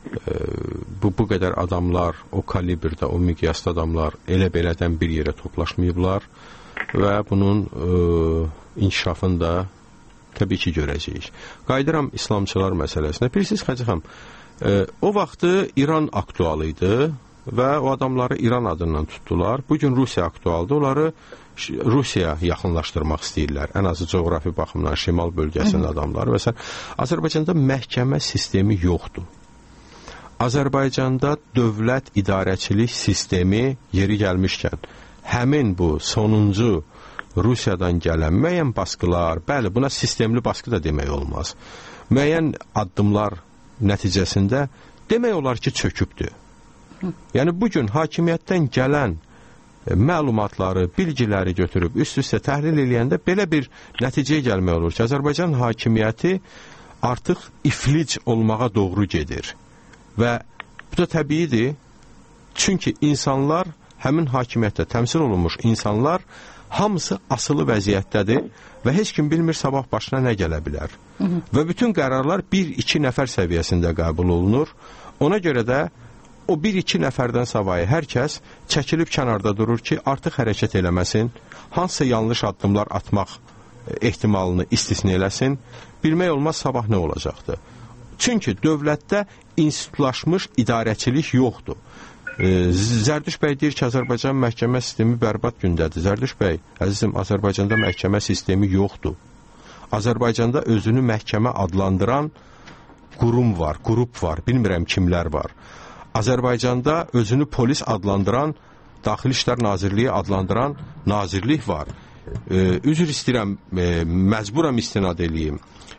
Bu qədər adamlar, o kalibrdə, o miqyasda adamlar elə belədən bir yerə toplaşmayıblar və bunun inkişafını da təbii ki görəcəyik. Qayıdıram İslamçılar məsələsinə. Bilirsiniz, Xəcə xanım, o vaxtı İran aktual idi və o adamları İran adından tutdular. Bugün Rusiya aktualdır. Onları Rusiyaya yaxınlaşdırmaq istəyirlər. Ən azı coğrafi baxımdan şimal bölgəsinin adamları və Azərbaycanda məhkəmə sistemi yoxdur. Azərbaycanda dövlət idarəçilik sistemi yeri gəlmişkən, həmin bu sonuncu Rusiyadan gələn müəyyən baskılar, bəli, buna sistemli baskı da demək olmaz, müəyyən addımlar nəticəsində demək olar ki, çökübdür. Yəni, bugün hakimiyyətdən gələn məlumatları, bilgiləri götürüb, üst-üstə təhlil eləyəndə belə bir nəticəyə gəlmək olur ki, Azərbaycan hakimiyyəti artıq iflic olmağa doğru gedir. Və bu da təbiidir, çünki insanlar, həmin hakimiyyətdə təmsil olunmuş insanlar hamısı asılı vəziyyətdədir və heç kim bilmir sabah başına nə gələ bilər. Və bütün qərarlar 1-2 nəfər səviyyəsində qəbul olunur. Ona görə də o 1-2 nəfərdən savayı hər kəs çəkilib kənarda durur ki, artıq hərəkət eləməsin, hansısa yanlış addımlar atmaq ehtimalını istisna eləsin, bilmək olmaz sabah nə olacaqdır. Çünki dövlətdə institutlaşmış idarəçilik yoxdur. Zərdüş bəy deyir ki, Azərbaycan məhkəmə sistemi bərbad gündədir. Zərdüş bəy, əzizim, Azərbaycanda məhkəmə sistemi yoxdur. Azərbaycanda özünü məhkəmə adlandıran qurum var, qrup var, bilmirəm kimlər var. Azərbaycanda özünü polis adlandıran, Daxili İşlər Nazirliyi adlandıran nazirlik var. Üzr istəyirəm, məcburam istinad eləyim.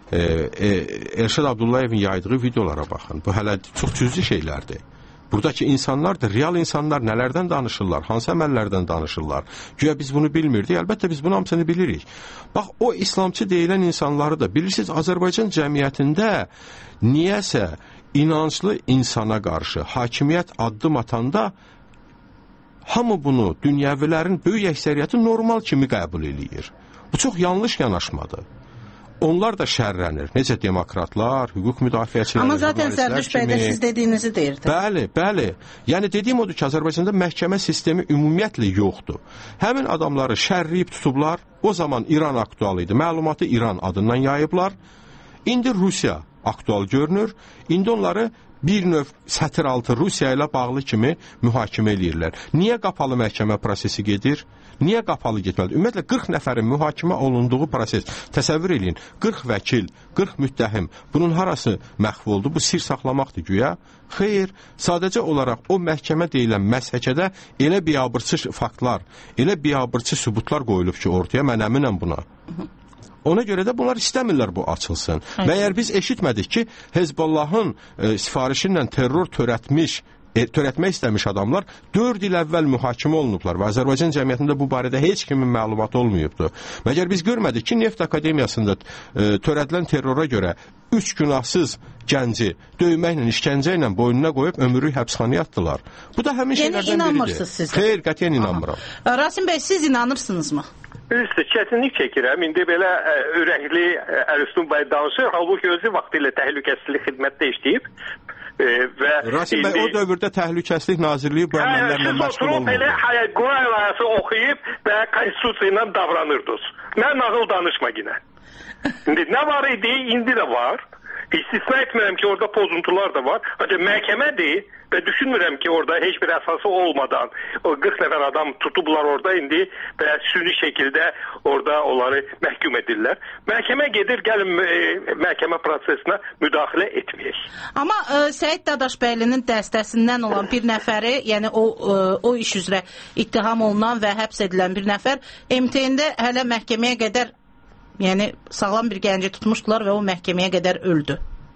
Elşad Abdullayevin yaydığı videolara baxın. Bu hələ çox cüzi şeylərdir. Buradakı insanlar da, real insanlar nələrdən danışırlar, hansı əməllərdən danışırlar. Güya biz bunu bilmirdik, əlbəttə biz bunu hamısını bilirik. Bax, o İslamçı deyilən insanları da bilirsiniz, Azərbaycan cəmiyyətində niyəsə inanclı insana qarşı hakimiyyət addım atanda hamı bunu dünyəvilərin böyük əksəriyyəti normal kimi qəbul eləyir. Bu çox yanlış yanaşmadır. Onlar da şərrənir. Necə demokratlar, hüquq müdafiəçiləri. Amma zaten Zərdüş bəy də siz dediyinizi deyirdi. Bəli, bəli. Yəni dediyim odur ki, Azərbaycanda məhkəmə sistemi ümumiyyətlə yoxdur. Həmin adamları şərriyib tutublar. O zaman İran aktual idi. Məlumatı İran adından yayıblar. İndi Rusiya aktual görünür. İndi onları bir növ sətir altı Rusiya ilə bağlı kimi mühakimə eləyirlər. Niyə qapalı məhkəmə prosesi gedir? Niyə qapalı getməlidir? Ümumiyyətlə 40 nəfərin mühakimə olunduğu proses. Təsəvvür eləyin, 40 vəkil, 40 müttəhim, bunun harası məhv oldu? Bu sir saxlamaqdır güya. Xeyr, sadəcə olaraq o məhkəmə deyilən məshəkədə elə biabırçı faktlar, elə biabırçı sübutlar qoyulub ki ortaya, mən əminəm buna. Ona görə də bunlar istəmirlər bu açılsın. Və əgər biz eşitmədik ki, Hezbollahın sifarişi ilə terror törətmək istəmiş adamlar 4 il əvvəl mühakimə olunublar və Azərbaycan cəmiyyətində bu barədə heç kimin məlumatı olmayıbdır. Məgər biz görmədik ki, Neft Akademiyasında törədilən terrora görə 3 günahsız gənci döyməklə, işgəncə ilə boynuna qoyub ömürlük həbsxanaya atdılar. Bu da həmin şeylərdən biridir. Xeyr, qətiyyən inanmıram. Rasim bəy, siz inanırsınızmı? Üstü çətinlik çəkirəm. İndi belə ürəkli Ərüstün bəy danışır. Halbuki özü vaxtilə təhlükəsizlik xidmətdə işləyib. Rasim bəy, o dövrdə Təhlükəsizlik Nazirliyi bu əməllərlə məşğul olmadı. Siz belə Quran ayəsi oxuyub və konstitusiya ilə davranırdınız. Mən nağıl danışma yine. İndi nə var idi, indi də var. İstisna etmirəm ki, orada pozuntular da var. Ancaq məhkəmədir və düşünmürəm ki, orada heç bir əsası olmadan o 40 nəfər adam tutublar orada indi və süni şəkildə orada onları məhkum edirlər. Məhkəmə gedir, gəlin məhkəmə prosesinə müdaxilə etməyək. Amma Səid Dadaşbəylinin dəstəsindən olan bir nəfəri, yəni o iş üzrə ittiham olunan və həbs edilən bir nəfər MTN-də hələ məhkəməyə qədər, yəni sağlam bir gənci tutmuşdular və o məhkəməyə qədər öldü.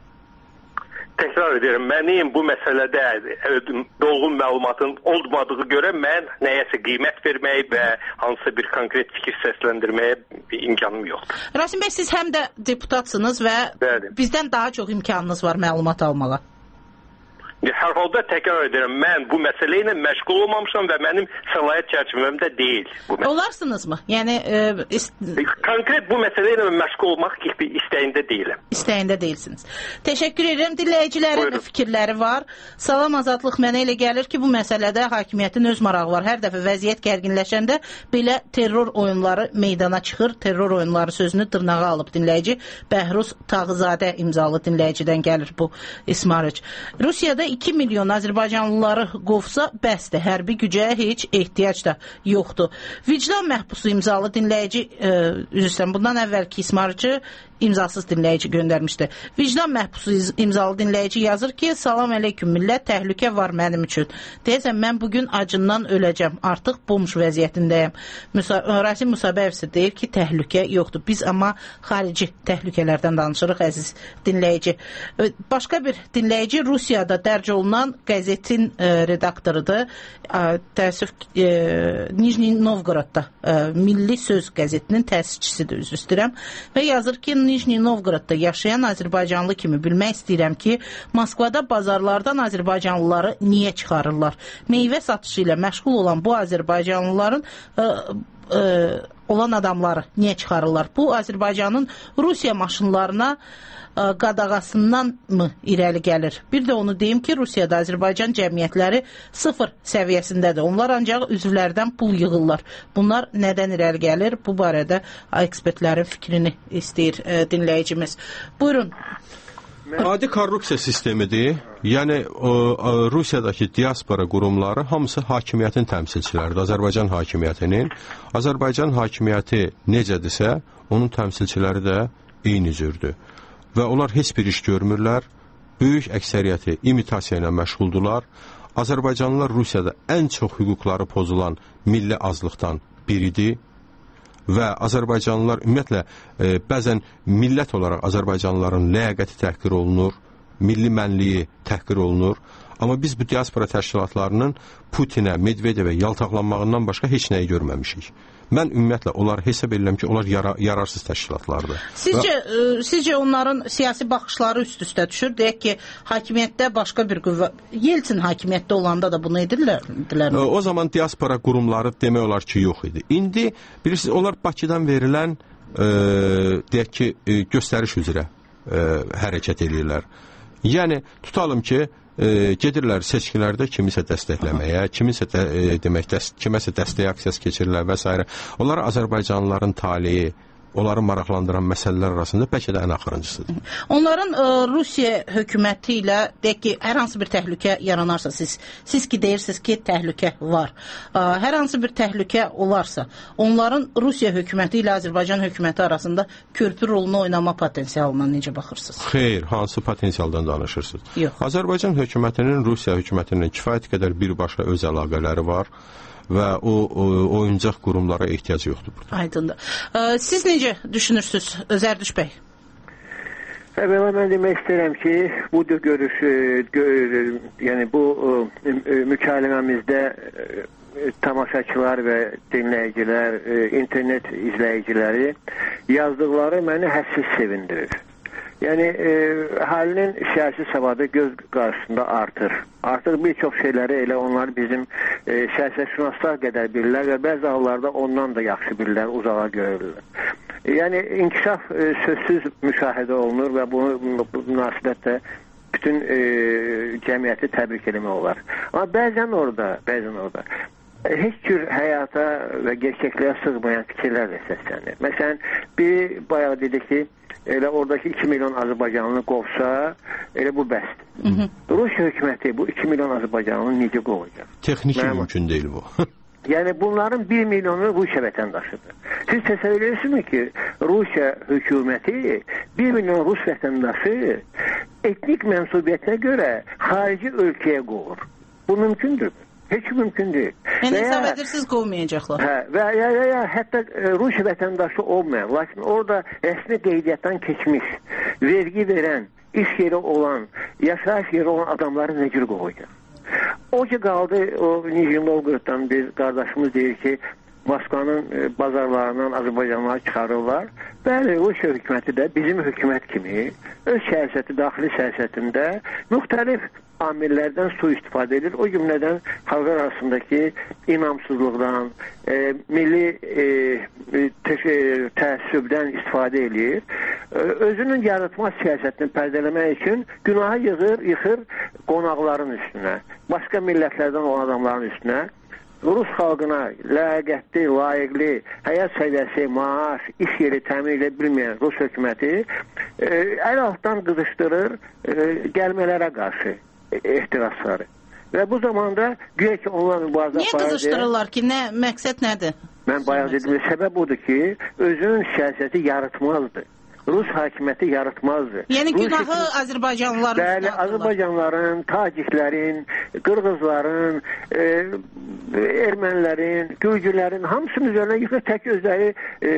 Təkrar edirəm, mənim bu məsələdə dolğun məlumatın olmadığı görə mən nəyəsə qiymət verməyə və hansısa bir konkret fikir səsləndirməyə imkanım yoxdur. Rasim bəy, siz həm də deputatsınız və bizdən daha çox imkanınız var məlumat almağa. Hər halda təkrar edirəm, mən bu məsələ ilə məşğul olmamışam və mənim səlahiyyət çərçivəmdə deyil. Olarsınızmı? Yəni konkret bu məsələ ilə məşğul olmaq istəyində deyiləm. İstəyində deyilsiniz. Təşəkkür edirəm. Dinləyicilərin fikirləri var. Salam Azadlıq, mənə elə gəlir ki, bu məsələdə hakimiyyətin öz marağı var. Hər dəfə vəziyyət gərginləşəndə belə terror oyunları meydana çıxır. Terror oyunları sözünü dırnağa alıb dinləyici Bəhruz Tağızadə imzalı dinləyicidən gəlir bu ismarıc. Rusiyada 2 milyon Azərbaycanlıları qovsa bəsdir. Hərbi gücə heç ehtiyac da yoxdur. Vicdan məhbusu imzalı dinləyici, üzrstəm, bundan əvvəlki ismarıcı imzasız dinləyici göndərmişdi. Vicdan məhbusu imzalı dinləyici yazır ki, salam əleyküm millət, təhlükə var mənim üçün. Deyəsən, mən bugün acından öləcəm. Artıq bomş vəziyyətindəyəm. Rasim Musabəyev isə deyir ki, təhlükə yoxdur. Biz amma xarici təhlükələrdən danışırıq, əziz dinləyici. Başqa bir dinləyici Rusiyada dərc olunan qəzetin redaktorudur. Təəssüf Nijni Novgorodda Milli Söz qəzetinin təsisçisidir, üzr istəyirəm. Və yazır ki, Nijni Novgorodda yaşayan Azərbaycanlı kimi bilmək istəyirəm ki, Moskvada bazarlardan Azərbaycanlıları niyə çıxarırlar? Meyvə satışı ilə məşğul olan bu Azərbaycanlıların olan adamları niyə çıxarırlar? Bu Azərbaycanın Rusiya maşınlarına qadağasından mı irəli gəlir? Bir də onu deyim ki, Rusiyada Azərbaycan cəmiyyətləri 0 səviyyəsindədir. Onlar ancaq üzvlərdən pul yığırlar. Bunlar nədən irəli gəlir? Bu barədə ekspertlərin fikrini istəyir dinləyicimiz. Buyurun. Adi korrupsiya sistemidir. Yəni Rusiyadakı diaspora qurumları hamısı hakimiyyətin təmsilçiləridir. Azərbaycan hakimiyyətinin. Azərbaycan hakimiyyəti necədirsə, onun təmsilçiləri də eyni cürdür. Və onlar heç bir iş görmürlər. Böyük əksəriyyəti imitasiya ilə məşğuldular. Azərbaycanlılar Rusiyada ən çox hüquqları pozulan milli azlıqdan biridir. Və Azərbaycanlılar ümumiyyətlə bəzən millət olaraq Azərbaycanlıların ləyaqəti təhqir olunur, milli mənliyi təhqir olunur. Amma biz bu diaspora təşkilatlarının Putinə, Medvedevə yaltaqlanmağından başqa heç nəyi görməmişik. Mən ümumiyyətlə onları hesab edirəm ki, onlar yararsız təşkilatlardır. Sizcə onların siyasi baxışları üst-üstə düşür? Deyək ki, hakimiyyətdə başqa bir qüvvə, Yeltsin hakimiyyətdə olanda da bunu edirlər? O zaman diaspora qurumları demək olar ki, yox idi. İndi, bilirsiniz, onlar Bakıdan verilən, deyək ki, göstəriş üzrə hərəkət edirlər. Yəni, tutalım ki, gedirlər seçkilərdə kimisə dəstəkləməyə, kiməsə dəstək aksiyası keçirirlər və s. Onlara Azərbaycanlıların taleyi onları maraqlandıran məsələlər arasında bəlkə də ən axırıncısıdır. Onların Rusiya hökuməti ilə deyək ki, hər hansı bir təhlükə yaranarsa, siz ki deyirsiniz ki, təhlükə var. Hər hansı bir təhlükə olarsa, onların Rusiya hökuməti ilə Azərbaycan hökuməti arasında körpü rolunu oynama potensialına necə baxırsınız? Xeyr, hansı potensialdan danışırsınız? Yox. Azərbaycan hökumətinin Rusiya hökumətinin kifayət qədər birbaşa öz əlaqələri var və o oyuncaq qurumlara ehtiyac yoxdur burada. Aydındır. Siz necə düşünürsünüz Zərdüş bəy? Əvvəla mən demək istəyirəm ki, bu görüş, yəni bu mükalimemizdə tamaşaçılar və dinləyicilər, internet izləyiciləri yazdıqları məni hədsiz sevindirir. Yəni, əhalinin siyasi savadı göz qarşısında artır. Artıq bir çox şeyləri elə onlar bizim siyasətşünaslar qədər bilirlər və bəzi hallarda ondan da yaxşı bilirlər, uzağa görürlər. Yəni, inkişaf sözsüz müşahidə olunur və bu münasibətdə bütün cəmiyyəti təbrik eləmək olar. Amma bəzən orada heç cür həyata və gerçəkliyə sığmayan fikirlər də səslənir. Məsələn, bir bayaq dedi ki, elə oradakı 2 milyon Azərbaycanlı qovsa, elə bu bəsdir. Rusiya hökuməti bu 2 milyon Azərbaycanlı necə qovacaq? Texniki mümkün deyil bu. Yəni bunların 1 milyonu Rusiya vətəndaşıdır. Siz təsəvvür edirsiniz ki, Rusiya hökuməti 1 milyon Rus vətəndaşı etnik mənsubiyyətinə görə xarici ölkəyə qovur. Bu mümkündür. Heç mümkün deyil. Yəni hesab edirsiniz qovmayacaqlar. Və ya hətta Rusiya vətəndaşı olmayan, lakin orada rəsmi qeydiyyatdan keçmiş, vergi verən, iş yeri olan, yaşayış yeri olan adamları nə cür qovacaq? O ki qaldı, o Nijin Novgoroddan bir qardaşımız deyir ki, Moskvanın bazarlarından Azərbaycanları çıxarırlar. Bəli, Rusiya hökuməti də bizim hökumət kimi öz siyasəti, daxili siyasətində müxtəlif amillərdən sui-istifadə edir. O cümlədən xalqlar arasındakı inamsızlıqdan, milli təəssübdən istifadə edir. Özünün yaratma siyasətini pərdələmək üçün günahı yıxır qonaqların üstünə, başqa millətlərdən olan adamların üstünə. Rus xalqına ləyaqətli, layiqli, həyat səviyyəsi, maaş, iş yeri təmin edə bilməyən Rus hökuməti əl altdan qızışdırır gəlmələrə qarşı ehtirasları. Və bu zamanda güya ki onlar mübarizə niyə qızışdırırlar ki? Məqsəd nədir? Mən bayaq dedim, səbəb odur ki, özünün siyasəti yaratmazdı. Rus hakimiyyəti yaratmazdı. Yəni günahı Azərbaycanlıların bəli, Azərbaycanlıların, Taciklərin, Qırğızların, ermənilərin, Gürcülərin hamısının üzərinə yıxır, tək özləri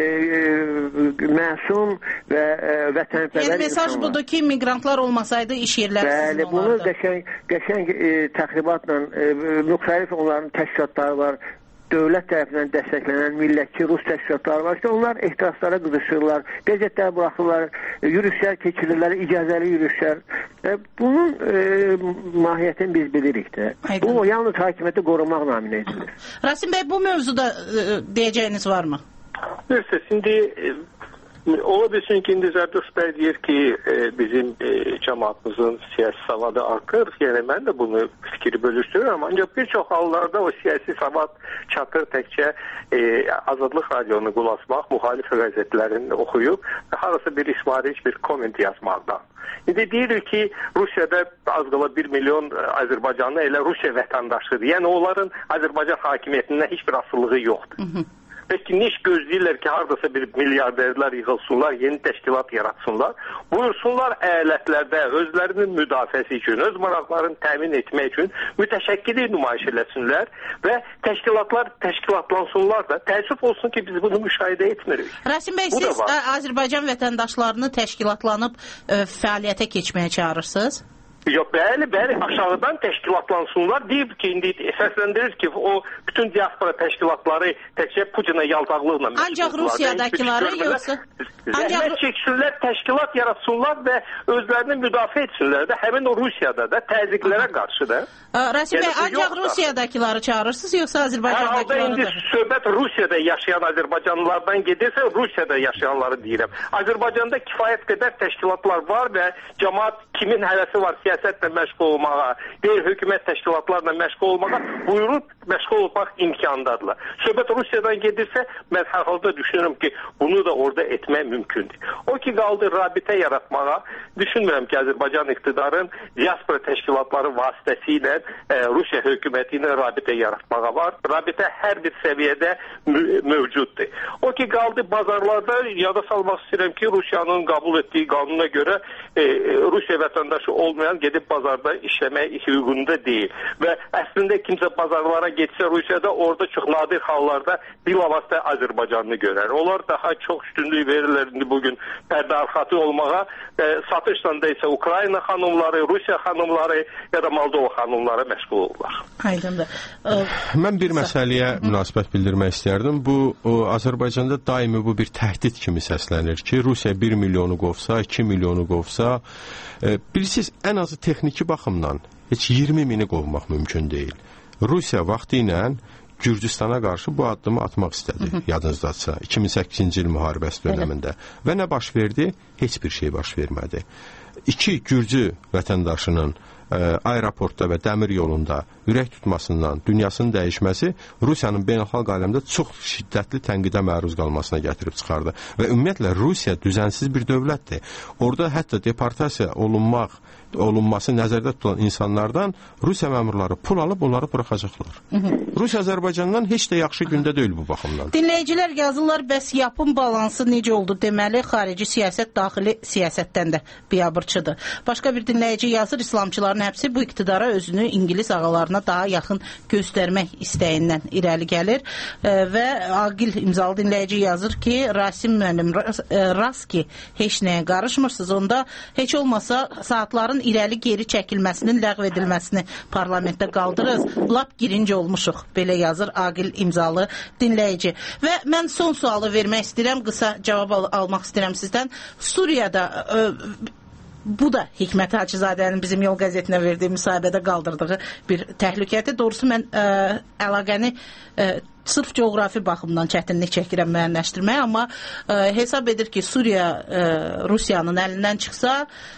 məsum və vətənpərvər yəni mesaj budur ki, miqrantlar olmasaydı iş yerləri sizin olardı. Bəli, bunu qəşəng təxribatla müxtəlif onların təşkilatları var. Dövlət tərəfindən dəstəklənən millətçi Rus təşkilatları var ki, onlar ehtiraslara qızışırlar, qəzetlər buraxırlar, yürüyüşlər keçirirlər, icazəli yürüyüşlər. Bunun mahiyyətini biz bilirik də. Bu, yalnız hakimiyyəti qorumaq naminə edilir. Rasim bəy, bu mövzuda deyəcəyiniz varmı? Neyse, şimdi ola bilsin ki, indi Zərdüş bəy deyir ki, bizim cəmaatımızın siyasi savadı artır. Yəni, mən də bunu fikri bölüşdürürəm. Ancaq bir çox hallarda o siyasi savad çatır təkcə Azadlıq radionu qulasmaq, müxalif qəzetlərini oxuyub və harası bir ismarış, bir komment yazmaqdan. İndi deyirik ki, Rusiyada az qala 1 milyon Azərbaycanlı elə Rusiya vətəndaşıdır. Yəni, onların Azərbaycan hakimiyyətindən heç bir asılılığı yoxdur. Peki niş gözləyirlər ki, haradasa bir milyarderlər yığılsınlar, yeni təşkilat yaratsınlar, buyursunlar əyalətlərdə özlərinin müdafiəsi üçün, öz maraqlarını təmin etmək üçün mütəşəkkili nümayiş eləsinlər və təşkilatlar təşkilatlansınlar da. Təəssüf olsun ki, biz bunu müşahidə etmirik. Rasim bəy, siz Azərbaycan vətəndaşlarını təşkilatlanıb fəaliyyətə keçməyə çağırırsınız? Yox, bəli, aşağıdan təşkilatlansınlar. Deyib ki, indi səsləndirir ki, o bütün diaspora təşkilatları təkcə Putinə yaltaqlıqla məşğul. Ancaq Rusiyadakiları yoxsa? Zəhmət çəksinlər, təşkilat yaratsınlar və özlərini müdafiə etsinlər də, həmin o Rusiyada da təzyiqlərə qarşı da. Rasim bəy, ancaq Rusiyadakiları çağırırsınız, yoxsa Azərbaycandakiları da? Hər halda indi söhbət Rusiyada yaşayan Azərbaycanlılardan gedirsə, Rusiyada yaşayanları deyirəm. Azərbaycanda kifayət qədər təşkilatlar var və cəmaat kimin həvəsi var siyasi siyasətlə məşğul olmağa, qeyri-hökumət təşkilatlarla məşğul olmağa buyurub məşğul olmaq imkandadırlar. Söhbət Rusiyadan gedirsə, mən hər halda düşünürüm ki, bunu da orada etmək mümkündür. O ki, qaldı rabitə yaratmağa, düşünmürəm ki, Azərbaycan iqtidarın diaspora təşkilatları vasitəsilə Rusiya hökuməti ilə rabitə yaratmağa var. Rabitə hər bir səviyyədə mövcuddur. O ki, qaldı bazarlarda, yada salmaq istəyirəm ki, Rusiyanın qəbul etdiyi qanuna görə Rusiya vətəndaşı olmayan gedib bazarda işləmək hüququnda deyil. Və əslində kimsə bazarlara getsə Rusiyada, orada çox nadir hallarda bilavasitə Azərbaycanını görər. Onlar daha çox üstünlük verirlər indi bugün pərdə arxası olmağa. Satışdan da isə Ukrayna xanımları, Rusiya xanımları ya da Moldova xanımları məşğul olurlar. Aydındır. Mən bir məsələyə münasibət bildirmək istərdim. Bu, Azərbaycanda daimi bu bir təhdid kimi səslənir ki, Rusiya 1 milyonu qovsa, 2 milyonu qovsa, bilirsiniz, ən azı texniki baxımdan heç 20 mini qovmaq mümkün deyil. Rusiya vaxtı ilə Gürcüstana qarşı bu addımı atmaq istədi, yadınızdadsa, 2008-ci il müharibəsi dönəmində. Və nə baş verdi? Heç bir şey baş vermədi. 2 Gürcü vətəndaşının aeroportda və dəmir yolunda ürək tutmasından dünyasının dəyişməsi Rusiyanın beynəlxalq aləmdə çox şiddətli tənqidə məruz qalmasına gətirib çıxardı. Və ümumiyyətlə Rusiya düzənsiz bir dövlətdir. Orada hətta deportasiya olunması nəzərdə tutulan insanlardan Rusiya məmurları pul alıb onları buraxacaqlar. Rusiya Azərbaycandan heç də yaxşı gündə deyil bu baxımdan. Dinləyicilər yazırlar, bəs yapım balansı necə oldu? Deməli, xarici siyasət daxili siyasətdən də biabırçıdır. Başqa bir dinləyici yazır, İslamçıların həbsi bu iqtidara özünü İngilis ağalarına daha yaxın göstərmək istəyindən irəli gəlir. Və Agil imzalı dinləyici yazır ki, Rasim müəllim, rast ki, heç nəyə qarışmırsınız, onda heç olmasa saatların irəli geri çəkilməsinin, ləğv edilməsini parlamentdə qaldırırız. Lap girinci olmuşuq, belə yazır Agil imzalı dinləyici. Və mən son sualı vermək istəyirəm, qısa cavab almaq istəyirəm sizdən. Suriyada bu da Hikmət Hacızadənin bizim Yol qəzetinə verdiyi müsahibədə qaldırdığı bir təhlükədir. Doğrusu mən əlaqəni sırf coğrafi baxımdan çətinlik çəkirəm müəyyənləşdirməyə, amma hesab edir ki, Suriya Rusiyanın əlindən çıxsa,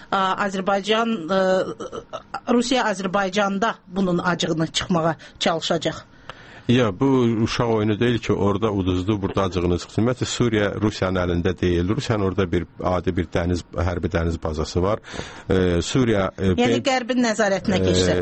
Rusiya Azərbaycanda bunun acığını çıxmağa çalışacaq. Ya, bu uşaq oyunu deyil ki, orada uduzdu, burada acığını çıxsın. Ümumiyyətlə, Suriya Rusiyanın əlində deyil. Rusiyanın orada adi bir hərbi dəniz bazası var. Suriya... Yəni, Qərbin nəzarətinə keçsə.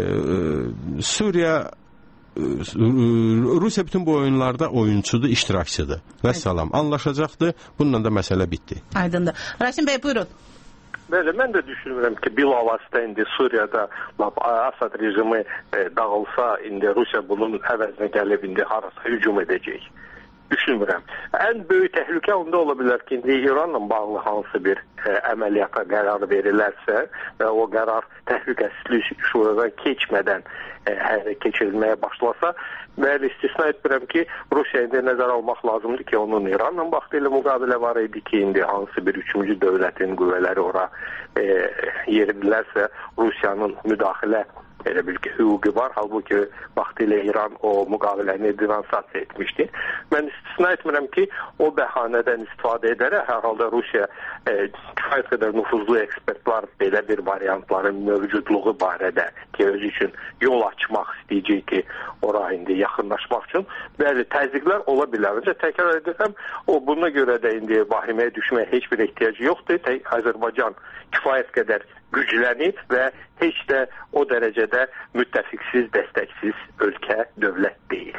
Rusiya bütün bu oyunlarda oyunçudur, iştirakçıdır. Vəssalam, anlaşacaqdır. Bununla da məsələ bitdi. Aydındır. Rasim bəy, buyurun. Bəli, mən də düşünürəm ki, bilavasitə indi Suriyada Asad rejimi dağılsa, indi Rusiya bunun əvəzinə gəlib indi harasa hücum edəcək. Düşünmürəm. Ən böyük təhlükə onda ola bilər ki, indi İranla bağlı hansı bir əməliyyata qərar verilərsə və o qərar təhlükəsizlik şuradan keçmədən keçirilməyə başlasa, bəli, istisna etmirəm ki, Rusiya indi nəzər almaq lazımdır ki, onun İranla vaxtilə müqabilə var idi ki, indi hansı bir üçüncü dövlətin qüvvələri ora yeridirlərsə, Rusiyanın müdaxilə elə bil ki, hüququ var. Halbuki vaxtilə İran o müqaviləni denonsasiya etmişdi. Mən istisna etmirəm ki, o bəhanədən istifadə edərək, hər halda Rusiya kifayət qədər nüfuzlu ekspertlar belə bir variantların mövcudluğu barədə ki, özü üçün yol açmaq istəyəcək ki, ora indi yaxınlaşmaq üçün. Bəli, təzyiqlər ola bilər. Öncə təkrar edirəm, buna görə də indi vahiməyə düşməyə heç bir ehtiyac yoxdur. Azərbaycan kifayət qədər güclənib və heç də o dərəcədə müttəfiqsiz, dəstəksiz ölkə, dövlət deyil.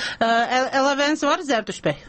Əlavəniz var, Zərdüş bəy?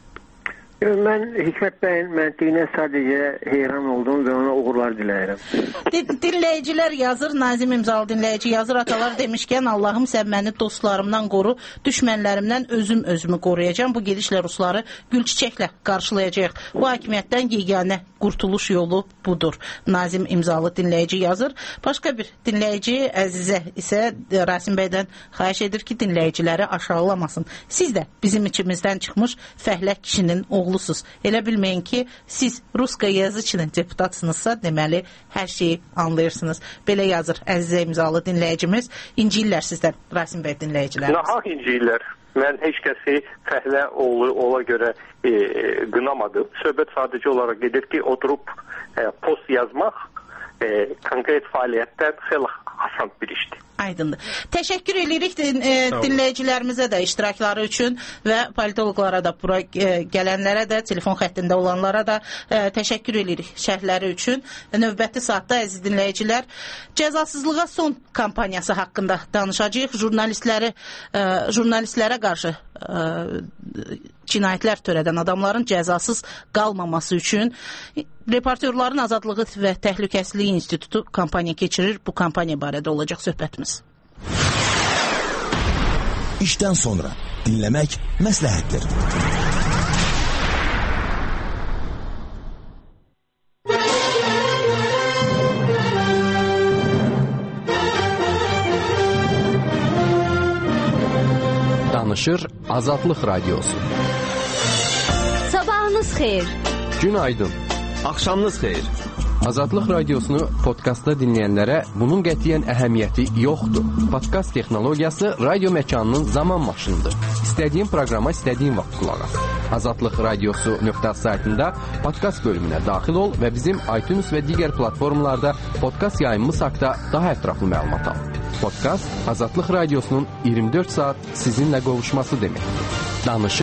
Mən Hikmət bəyin məntiqinə sadəcə heyran oldum və ona uğurlar diləyirəm. Dinləyicilər yazır, Nazim imzalı dinləyici yazır, atalar demişkən, Allahım sən məni dostlarımdan qoru, düşmənlərimdən özümü qoruyacağım. Bu gedişlə Rusları gül çiçəklə qarşılayacaq. Bu hakimiyyətdən yeganə qurtuluş yolu budur. Nazim imzalı dinləyici yazır. Başqa bir dinləyici Əzizə isə Rasim bəydən xahiş edir ki, dinləyiciləri aşağılamasın. Siz də bizim içimizdən çıxmış fəhlək kişinin oğlusunuz. Elə bilməyin ki, siz Ruska yazıçının deputatsınızsa, deməli, hər şeyi anlayırsınız. Belə yazır Əzizə imzalı dinləyicimiz. İncillər sizdən, Rasim bəy dinləyicilər. Nahaq incillər. Mən heç kəsi fəhlə ola görə qınamadım. Söhbət sadəcə olaraq gedir ki, oturub post yazmaq konkret fəaliyyətdən xeyli asan bir işdir. Aydındır. Təşəkkür edirik dinləyicilərimizə də iştirakları üçün və politoloqlara da, bura gələnlərə də, telefon xəttində olanlara da təşəkkür edirik şərhləri üçün. Növbəti saatda əziz dinləyicilər, cəzasızlığa son kampaniyası haqqında danışacağıq. Jurnalistlərə qarşı cinayətlər törədən adamların cəzasız qalmaması üçün Reportyorların Azadlığı və Təhlükəsizliyi İnstitutu kampaniya keçirir. Bu kampaniya barədə olacaq söhbətimiz. İşdən sonra dinləmək məsləhətdir. Danışır Azadlıq Radiosu. Sabahınız xeyir. Günaydın. Axşamınız xeyir. Azadlıq Radiosunu podkastda dinləyənlərə bunun qətiyyən əhəmiyyəti yoxdur. Podkast texnologiyası radio məkanının zaman maşınıdır. İstədiyin proqrama istədiyin vaxt qulaq as. Azadlıq Radiosu.az saytında podkast bölümünə daxil ol və bizim iTunes və digər platformalarda podkast yayımımız haqqında daha ətraflı məlumat al. Podkast Azadlıq Radiosunun 24 saat sizinlə qovuşması deməkdir. Danışır